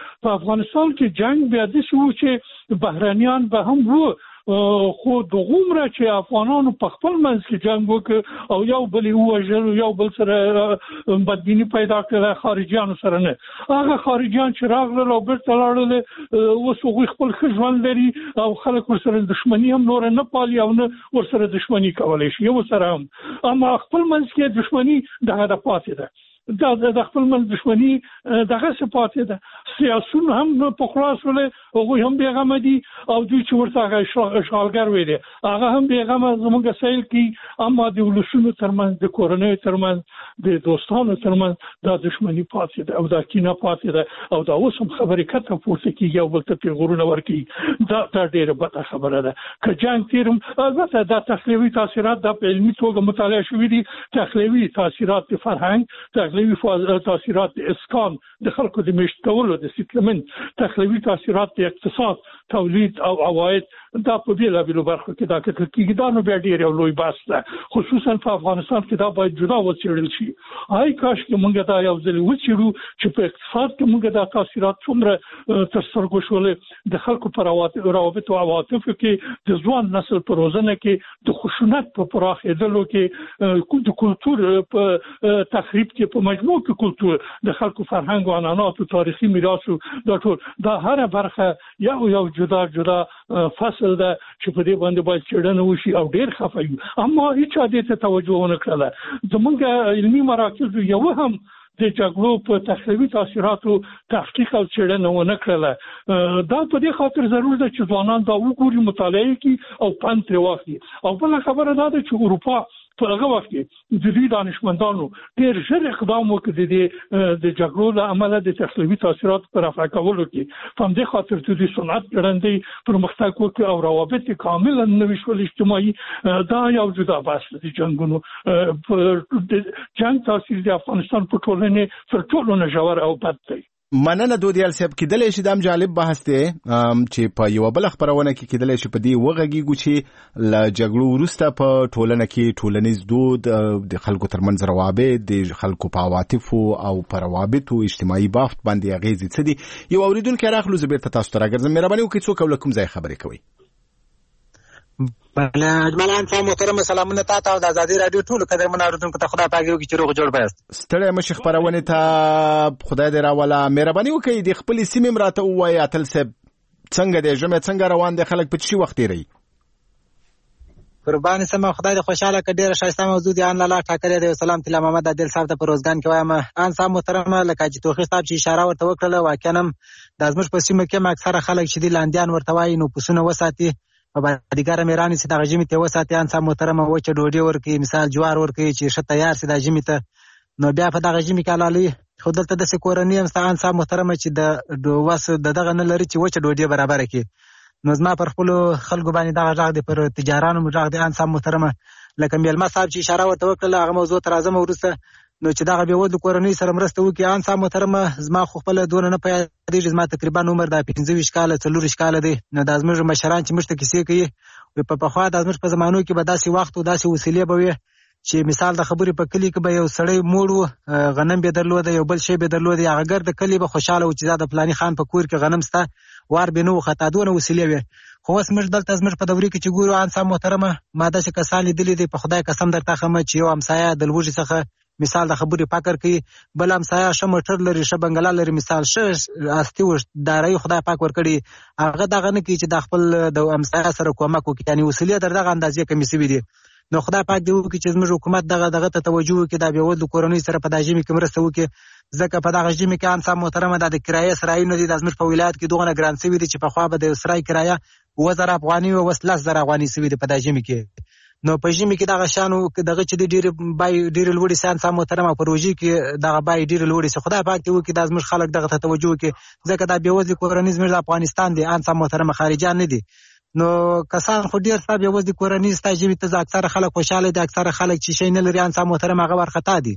کې جنگ بیا د شو چې بهرانيان به هم وو خو دغومره چې افغانانو په خپل منځ کې جنگ وکړ او یو بل وژل یو بل سره بدبینی پیدا کړه خارجيانو سره نه هغه خارجيان چې راغلل او بیرته لاړل اوس خپل ژوند لري او خلک ورسره دښمنی هم نور نه پالي او نه ورسره دښمنی کولای شي یو سره هم اما خپل منځ کې دښمنی دغه پاتې ده دا د خپل من دښمنی دغه صفات ده سیاسون هم په خلاص ولې هغه هم بیغمه دي او دوی چې ورته اشغالګر ویلي هغه هم بیغمه زموږ سیل کې اما د ولسونو ترمنځ د کورنۍ ترمنځ د دوستانو ترمنځ دا دښمنی پاتې ده او دا کینه پاتې ده او دا اوس هم خبرې کته پورته کیږي او بل ته پیغورونه ورکوي دا ډیره بده خبره ده که جنگ تیرم البته دا تخلیوي تاثیرات د علمي توګه مطالعه شوي دي تخلیوي تاثیرات د فرهنګ تخلیوي تاثیرات د اسکان د خلکو د میشت کولو د سیټلمنت تخلیوي تاثیرات د اقتصاد تولید او عواید دا په بیلابیلو برخو کې دا کتل کېږي دا نو بیا ډېر یو لوی بحث ده خصوصا په افغانستان کې دا باید جدا وڅېړل شي هاي کاش کې موږ دا یو ځل وڅېړو چې په اقتصاد کې موږ دا تاثیرات څومره تر سترګو شولې د خلکو په روابط او عواطفو کې د ځوان نسل په روزنه کې د خشونت په پراخېدلو کې د کلتور په تخریب کې په مجموع کې کلتور د خلکو فرهنګ او عنعنات او تاریخي میراث دا ټول دا هر برخه یو جدا فصل ده چې په دې باندې باید چېړنه وشي او ډېر خفه یو اما هیڅ دې ته توجه ونه کړله زموږ علمي مراکز یو هم د جګړو په تخریبي تاثیراتو تحقیق او چېړنه ونه کړله دا په دې خاطر ضرور ده چې ځوانان دا وګوري مطالعه کوي او پند ترې واخلي او بله خبره دا ده چې اروپا په هغه وخت کې د دوی دانشمندانو ډېر ژر اقدام وکړ د جګړو له امله د تخریبي تاثیراتو پر رفع کولو کې په همدې خاطر چې د صنعت ګړندی پرمختګ وکړ او روابط کاملا نوي شول اجتماعي دا یو جدا بحث دی جنګونو جنګ تاثیر د افغانستان په ټولنې پر ټولو نه ژور او بد دی مننه دودیال صاحب کېدلی شي دا جالب بحث دی چې په یو بل خبرونه کې کېدلی شي په دې وغږیږو چې له جګړو وروسته په ټولنه کې ټولنیز دود د خلکو ترمنځ روابط د خلکو په عواطفو او په روابطو اجتماعي بافت باندې اغیزې څه دي یو اوریدونکو راغلو زه بیرته تاسو ته راګرځم مهرباني وکړئ څوک او له کوم ځای خبرې کوئ بله اجمالا ته محترم سلامونه تاسو د ازادي رادیو ټول قدرمن اوریدونکو ته خدای پاک یو چې روغ جوړ پاست ستړی مشي خبرونه ته خدای دې راولا مهرباني وکړي د خپل سیمې مراته وایي اتل صاحب څنګه دې جمعه څنګه روان دي خلک په چی وخت لري قربان سم خدای دې خوشاله کړي ډیر شایسته موضوع دی ان الله ټاکره دی سلام تعالی محمد عادل صاحب ته پروزګان کې وایم ان صاحب محترم لکه چې توخي صاحب چې اشاره ورته وکړه واقعا د ازمش په سیمه کې اکثره خلک چې د لاندیان ورته وایي نو پسونه وساتي په دیګر میرانی چې د جمی ته وساتي ان صاحب محترم وچه ډوډۍ ورکي مثال جوار ورکي چې شه تیار سي د جمی ته نو بیا په دغه جمی کې لالي خو دلته د سکورنی هم ستان صاحب محترم چې د واس دغه نه لري چې وچه ډوډۍ برابر کړي نو زما پر خپل خلکو باندې دغه ځای د پر تجارانو مجاهد ان صاحب محترم لکه میلما صاحب چې اشاره ورته وکړه هغه موضوع تر اعظم ورسته نو چې دغه به ود کورنۍ سره مرسته وکي ان صاحب محترم زما خو خپل دونه نه پیدا زما تقریبا عمر د 25 کال 40 کال دی نو د ازمر مشران چې مشته کیسې کوي په پخوا د ازمر په زمانو کې به داسې وخت او داسې وسیلې به وي چې مثال د خبرې په کلی کې به یو سړی موړ غنم به درلود یو بل شی به درلود هغه ګر د کلی به خوشاله و چې دا پلاني خان په کور کې غنم ستا وار به نو خطا دونه وسیلې وي خو اوس موږ دلته زموږ په دوري کې چې ګورو ان صاحب محترم ماده چې کسان لیدلې دي په خدای قسم درته خمه چې یو همسایه د لوږې څخه مثال د خبرې فکر کوي بل همسایه شه موټر لري شه بنگلا لري مثال شه استی و داري خدای پاک ورکړي هغه دغه نه کوي چې د خپل د همسایه سره کومک وکړي یعنی وسیلې در دغه اندازې کمی سوي دي نو خدای پاک دی وکړي چې زموږ حکومت دغه ته توجه وکړي دا به ود کورنۍ سره په داجمی کې مرسته وکړي ځکه په دغه جمی کې ان صاحب محترم د کرایه سرای نه دي د زموږ په ولایت کې دغه ګران سوي دي چې په خوا به د سرای کرایه 2000 افغاني او 10000 افغاني سوي دي په داجمی کې نو په جمی کې دغه شانو دغه چې د ډیر لوړي سان صاحب محترم پروژې کې دغه بای ډیر لوړي څه خدای پاک دی وکړي د زموږ خلک دغه ته توجه وکړي ځکه دا بیوزي کورنۍ زموږ د افغانستان دي ان صاحب محترم خارجان نه دي نو کسان خو ډیر صاحب بیوزي کورنۍ ستاجي ته اکثر خلک خوشاله دي اکثر خلک چې شي نه لري ان صاحب محترم هغه ورختا دي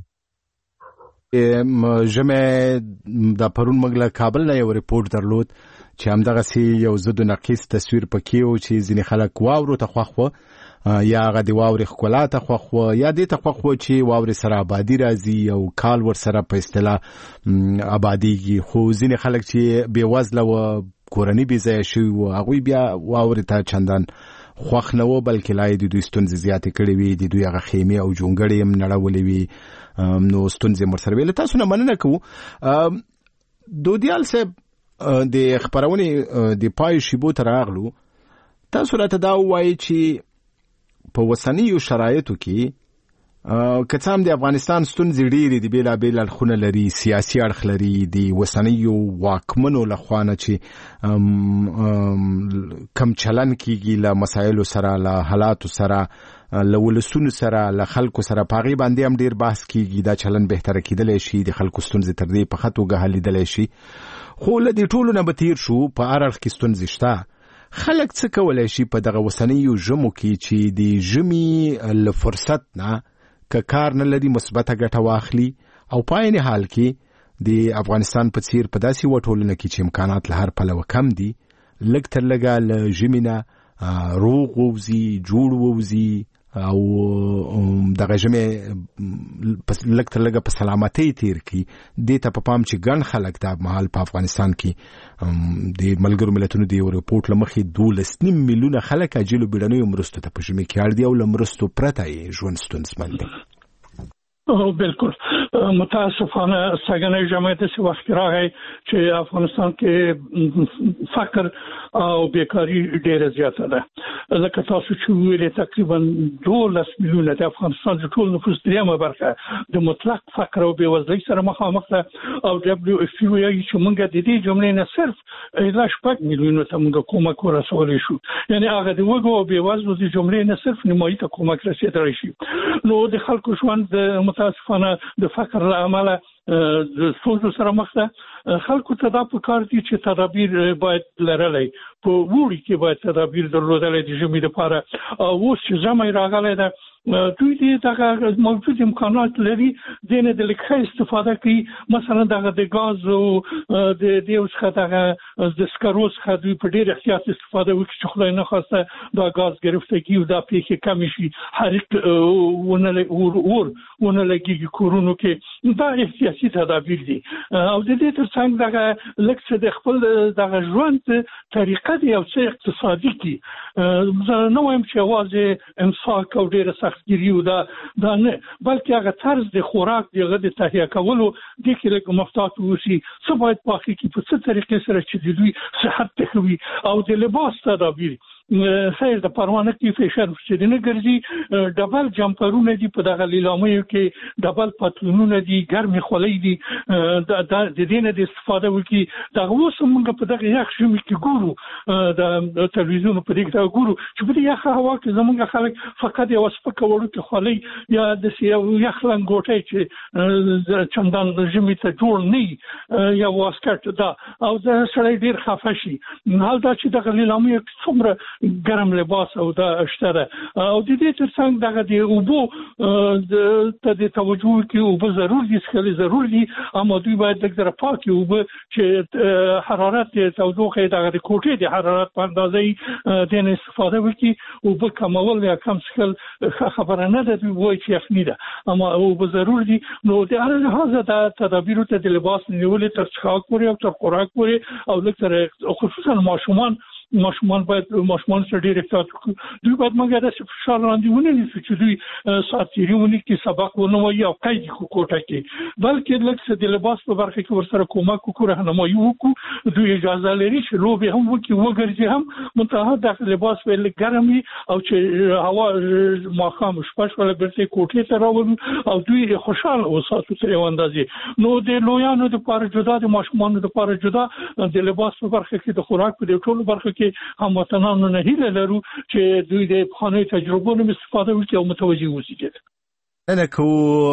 جمع د پرون مګله کابل نه یو ریپورت درلود چې همدغه سي یو زد نقیس تصویر پکې او چې ځینې خلک واورو ته خوخو یا هغه د واورې ښکلا ته خوخو یا دې ته خوخو چې واورې سره آبادي راځي او کال ور سره په اصطلاح آبادیږي خو ځینې خلک چې بې وزله و کورنۍ بې ځایه شوي و هغوی بیا واورې ته چندان خوښ نه و بلکې لا یې د دوی ستونزې زیاتې کړې وي د دوی هغه خیمې او جونګړې هم نړولې وي نو ستونزې ورسره وي له تاسو نه مننه کوو دودیال صاحب د خبرونې د پای شیبو ته راغلو تاسو راته دا ووایئ چې په وسنیو شرایطو کې که څه هم د افغانستان ستونزې ډېرې دي بېلابېل اړخونه لري سیاسي اړخ لري د وسنیو واکمنو لخوا نه چې کم چلن کېږي له مسایلو سره له حالاتو سره له ولسونو سره له خلکو سره په هغې باندې هم ډېر بحث کېږي دا چلن بهتره کېدلی شي د خلکو ستونزې تر دې په ښه توګه حلیدلی شي خو له دې ټولو نه به تېر شو په هر اړخ کې ستونزې شته خلک څه کولی شي په دغه وسنیو ژمو کې چې د ژمي له فرصت نه که کار نه لري مثبته ګټه واخلي او په عین حال کې د افغانستان په څیر په داسې وټولنه کې چې امکانات له هر پلوه کم دي لږ تر لږه له ژمي نه روغ ووځي جوړ ووځي او دغه ژمي لږ تر لږه په سلامتۍ تیر کړي دې ته په پام چې ګڼ خلک دا مهال په افغانستان کې د ملګرو ملتونو د یو رپورټ له مخې 12.5 میلیونه خلک عاجلو بیړنیو مرستو ته په ژمي کې اړ دي او له مرستو پرته یې ژوند ستونزمن دی بالکل متاسفانه څنګه جمعیت څخه وخت راغی چې افغانستان کې فقر او بیکاری ډیره زیاته ده لکه تاسو چې ویلې تقریبا 12 میلیونه د افغانستان د ټول نفوس دریمه برخه د مطلق فقر او بیوزلۍ سره مخامخ ده او دبليو اف پی وایي چې موږ د دې جملې نه صرف 8 میلیونه ته موږ کومک ورسولی شو یعنی هغه د وګړو او بیوزلو د جملې نه صرف نیمایي ته کومک رسیدلی شي نو د خلکو ژوند متاسفانه د فقر له امله د ستونزو سره مخ ده خلکو ته دا پکار دي چې تدابیر باید لرلی په وړي کې باید تدابیر درلودلی د ژمي لپاره او اوس چې ژمی راغلی ده دوی دغه موجود امکانات لري دینه د لکه استفاده کوي مثلا دغه د غاز او د دیوسخه دغه د سکروس خدوی په ډیر احتیاط استفاده وکړي چې خدای نه خواسته دا غاز گرفتگی او دا پیښه کم شي حریق ونه لګي کورونو کې دا احتیاطي تدابیر دي او د دې ترڅنګ دغه لکه د خپل دغه ژوند طریقه دی او څه اقتصادي کی نو هم چې واځي امساک او ډیره سختګیری او دا نه بلکې هغه طرز د خوراک دغه د تهیه کولو د کې لکه مفتاح وسی څه باید پاکي کی په څه طریقې سره چې دوی صحت تخوي او د لباس تدابیر خیر د پروانه کې فشار چې نه ګرځي ډبل جمپرونه دي په دغه لیلامیو کې ډبل پتلونونه دي ګرمي خولۍ دي د دینه د استفاده وکي دغه وسمږه په دغه یخ شمه کې ګورو د تلویزیون په دې کې ګورو چې په دې یخ هوا کې زمونږ خلک فقط یو سپکه وړو کې خولۍ یا د یخ لنګوټي چې چندان ژمي ته جوړ نه یا واسکټ دا او د سړی ډیر خفه شي حال دا چې دغه لیلامیو څومره ګرم لباس او دا اشتره او د دې ترڅنګ دغه د اوبو ته توجه کوي او ضروري دي چې ضروري دي اما دوی باید دغه پاکي او چې حرارت توجه دغه د کوټې د حرارت په اندازې د استفاده وکړي او په کمول یا کم سکل خبره نه ده دوی وایي چې یخني ده اما او ضروري دي نو د هر لحاظ د تدابیر ته د لباس نیولې تر څښاک پورې او تر خوراک پورې او لکه خصوصا ماشومان باید ماشومان سره ډیر احتیاط وکړي دوی باید موږ د فشار لاندې ونه نیسو چې دوی ساتيرونی کې سبق ونه وایي او قید کوټه کې بلکې لکه د لباس په برخه کې ورسره کومک وکړو راهنمایي وکړو دوی اجازه لري چې لوبي هم وکړي وګرځي هم منتها د لباس په ګرمي او چې هوا ماخام شپږ ولا برته کوټه ته راوړو او دوی خوشاله اوساتو تر یو اندازې نو د لویانو د لپاره جدا د ماشومانو د لپاره جدا د لباس په برخه کې د خوراک په ټولو برخه کې هموطنانو نه هیله لرو چې دوی د خانه تجربو نه استفاده وکړي او متوجي اوسي. نن کو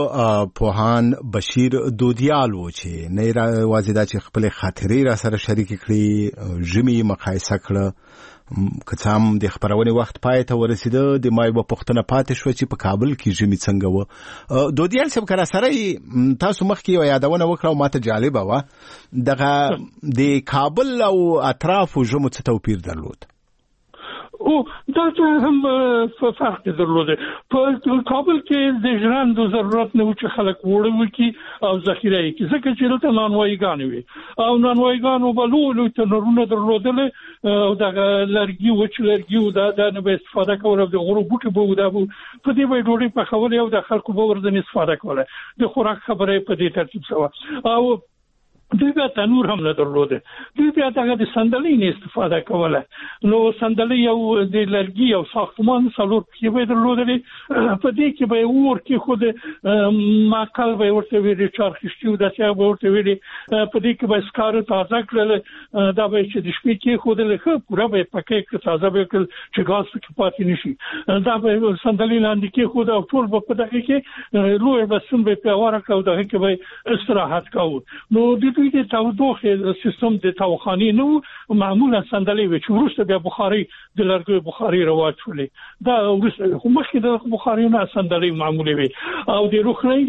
پوهان بشیر دودیال و چې نه راوځي دا چې خپل خاطرې را سره شریک کړي ژمي مقایسه کړه کڅام د خبرونه وخت پای ته ورسیده د مای په پښتنه پاتې شو چې په کابل کې ژمي څنګه و دودیال سم کرا سره تاسو مخکې یو یادونه وکړه ماته جالبه و دغه د کابل او اطراف ژمو څه توپیر درلود او دا هم فرق درلوده په کابل کې د ژوند ضرورت نه و چې خلک وړو کی او ذخیره کی ځکه چې دلته نانوایګان وي او نانوایګانو بلولو ته نورونه درلودل او دا لرګي وچ لرګي دا نه به استفاده کوله د غرو بوټي بو دا په دې وای ډوډۍ په خوله او د خلکو به ورځنی استفاده کوله د خوراک خبره په دې ترتیب سوا او دوی بیا تنور هم نه درلوده دوی بیا دغه د صندلۍ نه استفاده کوله نو صندلۍ یو د لرګي او ساختمان څلور کې به درلودل په دې کې به ور کې خود ماکل به ورته ویلي چارخشتي او د څه به ورته ویلي په دې کې به سکار تازه کړل دا به چې د شپې کې خود له پورا به پکې تازه به کړل چې غاز کې پاتې نشي دا به صندلۍ لاندې کې خود او ټول په دغه کې لوی بسم به پیواره کو دغه کې به استراحت کوو نو د د تودوخه سیستم د توخانی نو معمولا صندلۍ و چې ورسته بیا بخاري د لرګي بخاري رواج شولې دا ورسته مخکې د بخاري نه صندلۍ معمولی وي او د روخنۍ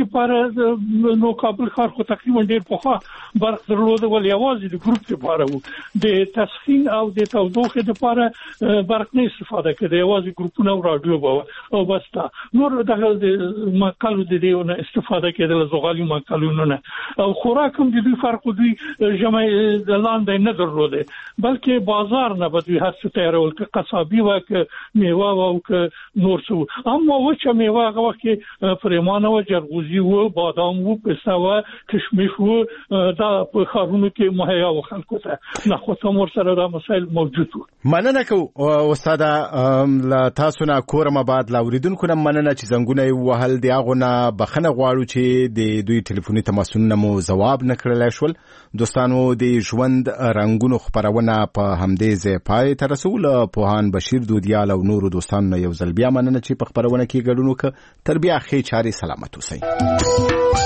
لپاره نو کابل ښار خو تقریبا ډیر په برق درلود ول یوازې د ګروپ لپاره وو د تسخين او د تودوخه لپاره برق نه استفاده کړي یوازې ګروپونه او رادیو او بس تا نور دغه د مقالو د دیونه استفاده کېدل زغالي مقالونو نه او خوراک هم د دوی فرق دوی جمع د لاندې نه درلوده بلکې بازار نه به دوی هر څه تیارول که قصابي و که میوه او که نور څه اما وچه میوه هغه وخت کې پریمانه و جرغوزي و بادام و پسته و کشمش و دا په خارونو کې مهیا و خلکو ته نه خو تمور سره دا مسائل موجود و مننه کو استاد لا تاسو نه کورم بعد لا اوریدونکو نه مننه چې زنګونه وهل دی هغه نه بخنه غواړو چې د دوی ټلیفوني تماسونه مو جواب نکړل شول دوستانو د ژوند رنگونو خبرونه په همدې ځای پای ته رسول پوهان بشیر دودیال او نورو دوستانو یو ځل بیا مننه چې په خبرونه کې ګډون وکړ تر بیا خې چاري سلامت اوسئ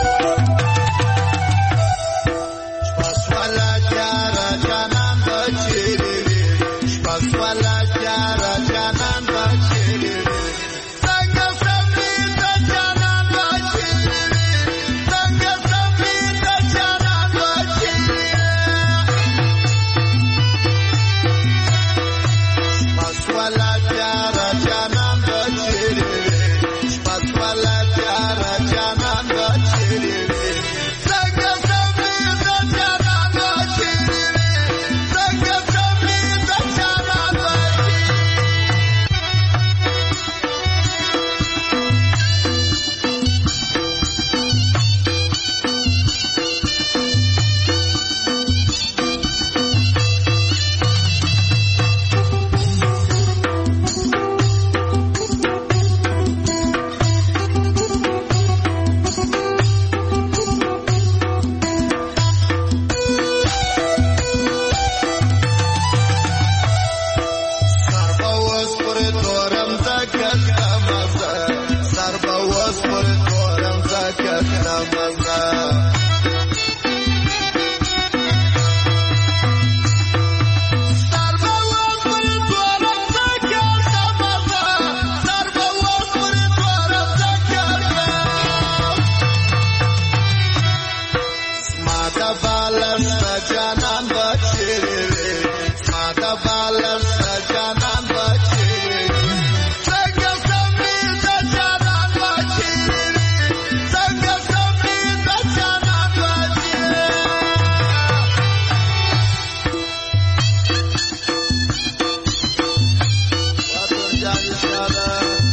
Jana جانان بچری ما د بالر جانان بچری څنګه سمې د جانان بچری څنګه سمې د جانان بچری واتر جان شاله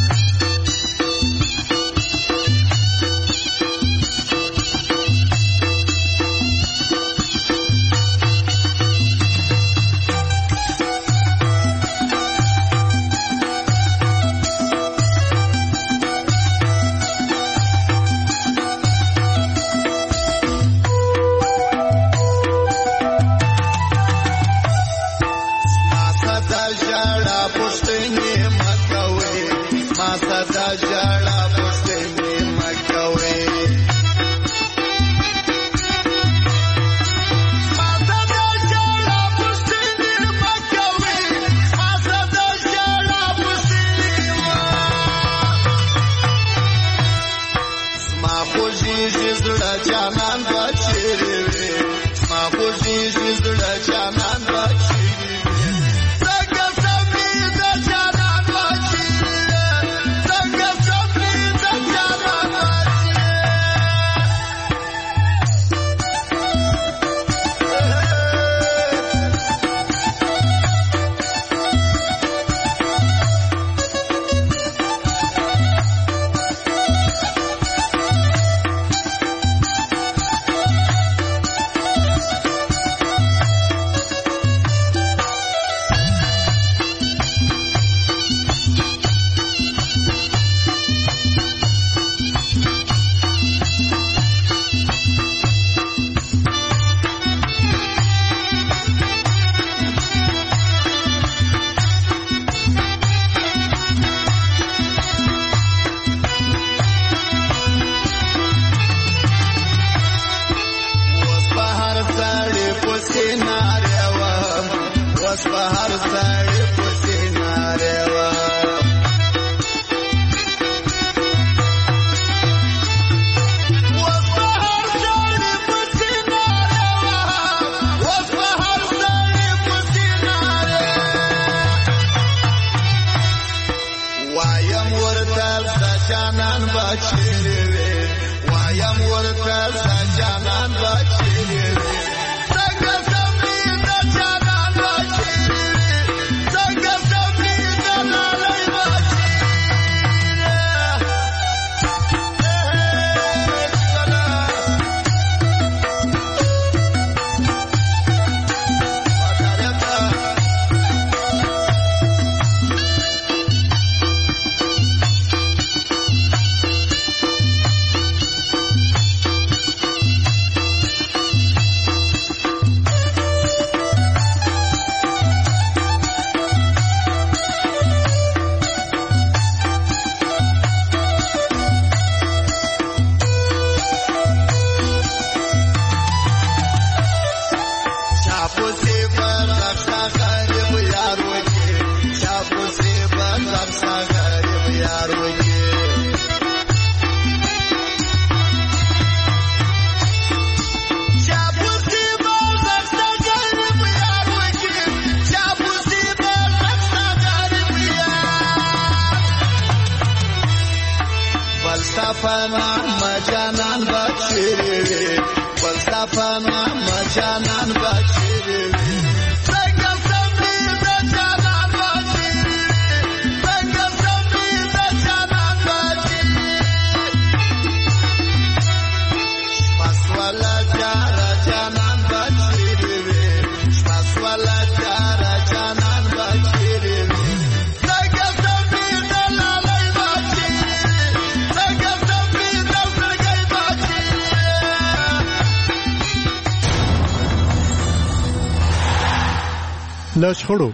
له شخړو،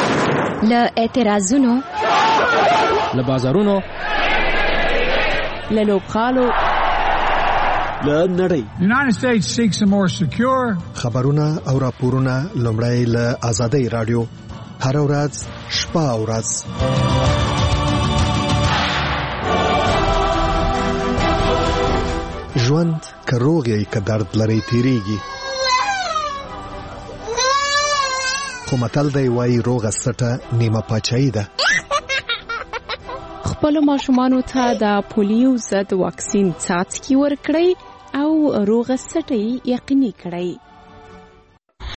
له اعتراضونو، له بازارونو، له لوبغالو، له نړۍ. United States seeks a more secure. خبرونه او راپورونه لومړی له آزادۍ رادیو هر ورځ شپه او ورځ. ژوند که روغ یې که درد لري تیریږي. خو متل دی وایي روغه سټه نیمه پاچاهي ده. خپل ماشومانو ته د پولیو ضد واکسین څاڅکي ورکړئ او روغه سټه یقیني کړئ.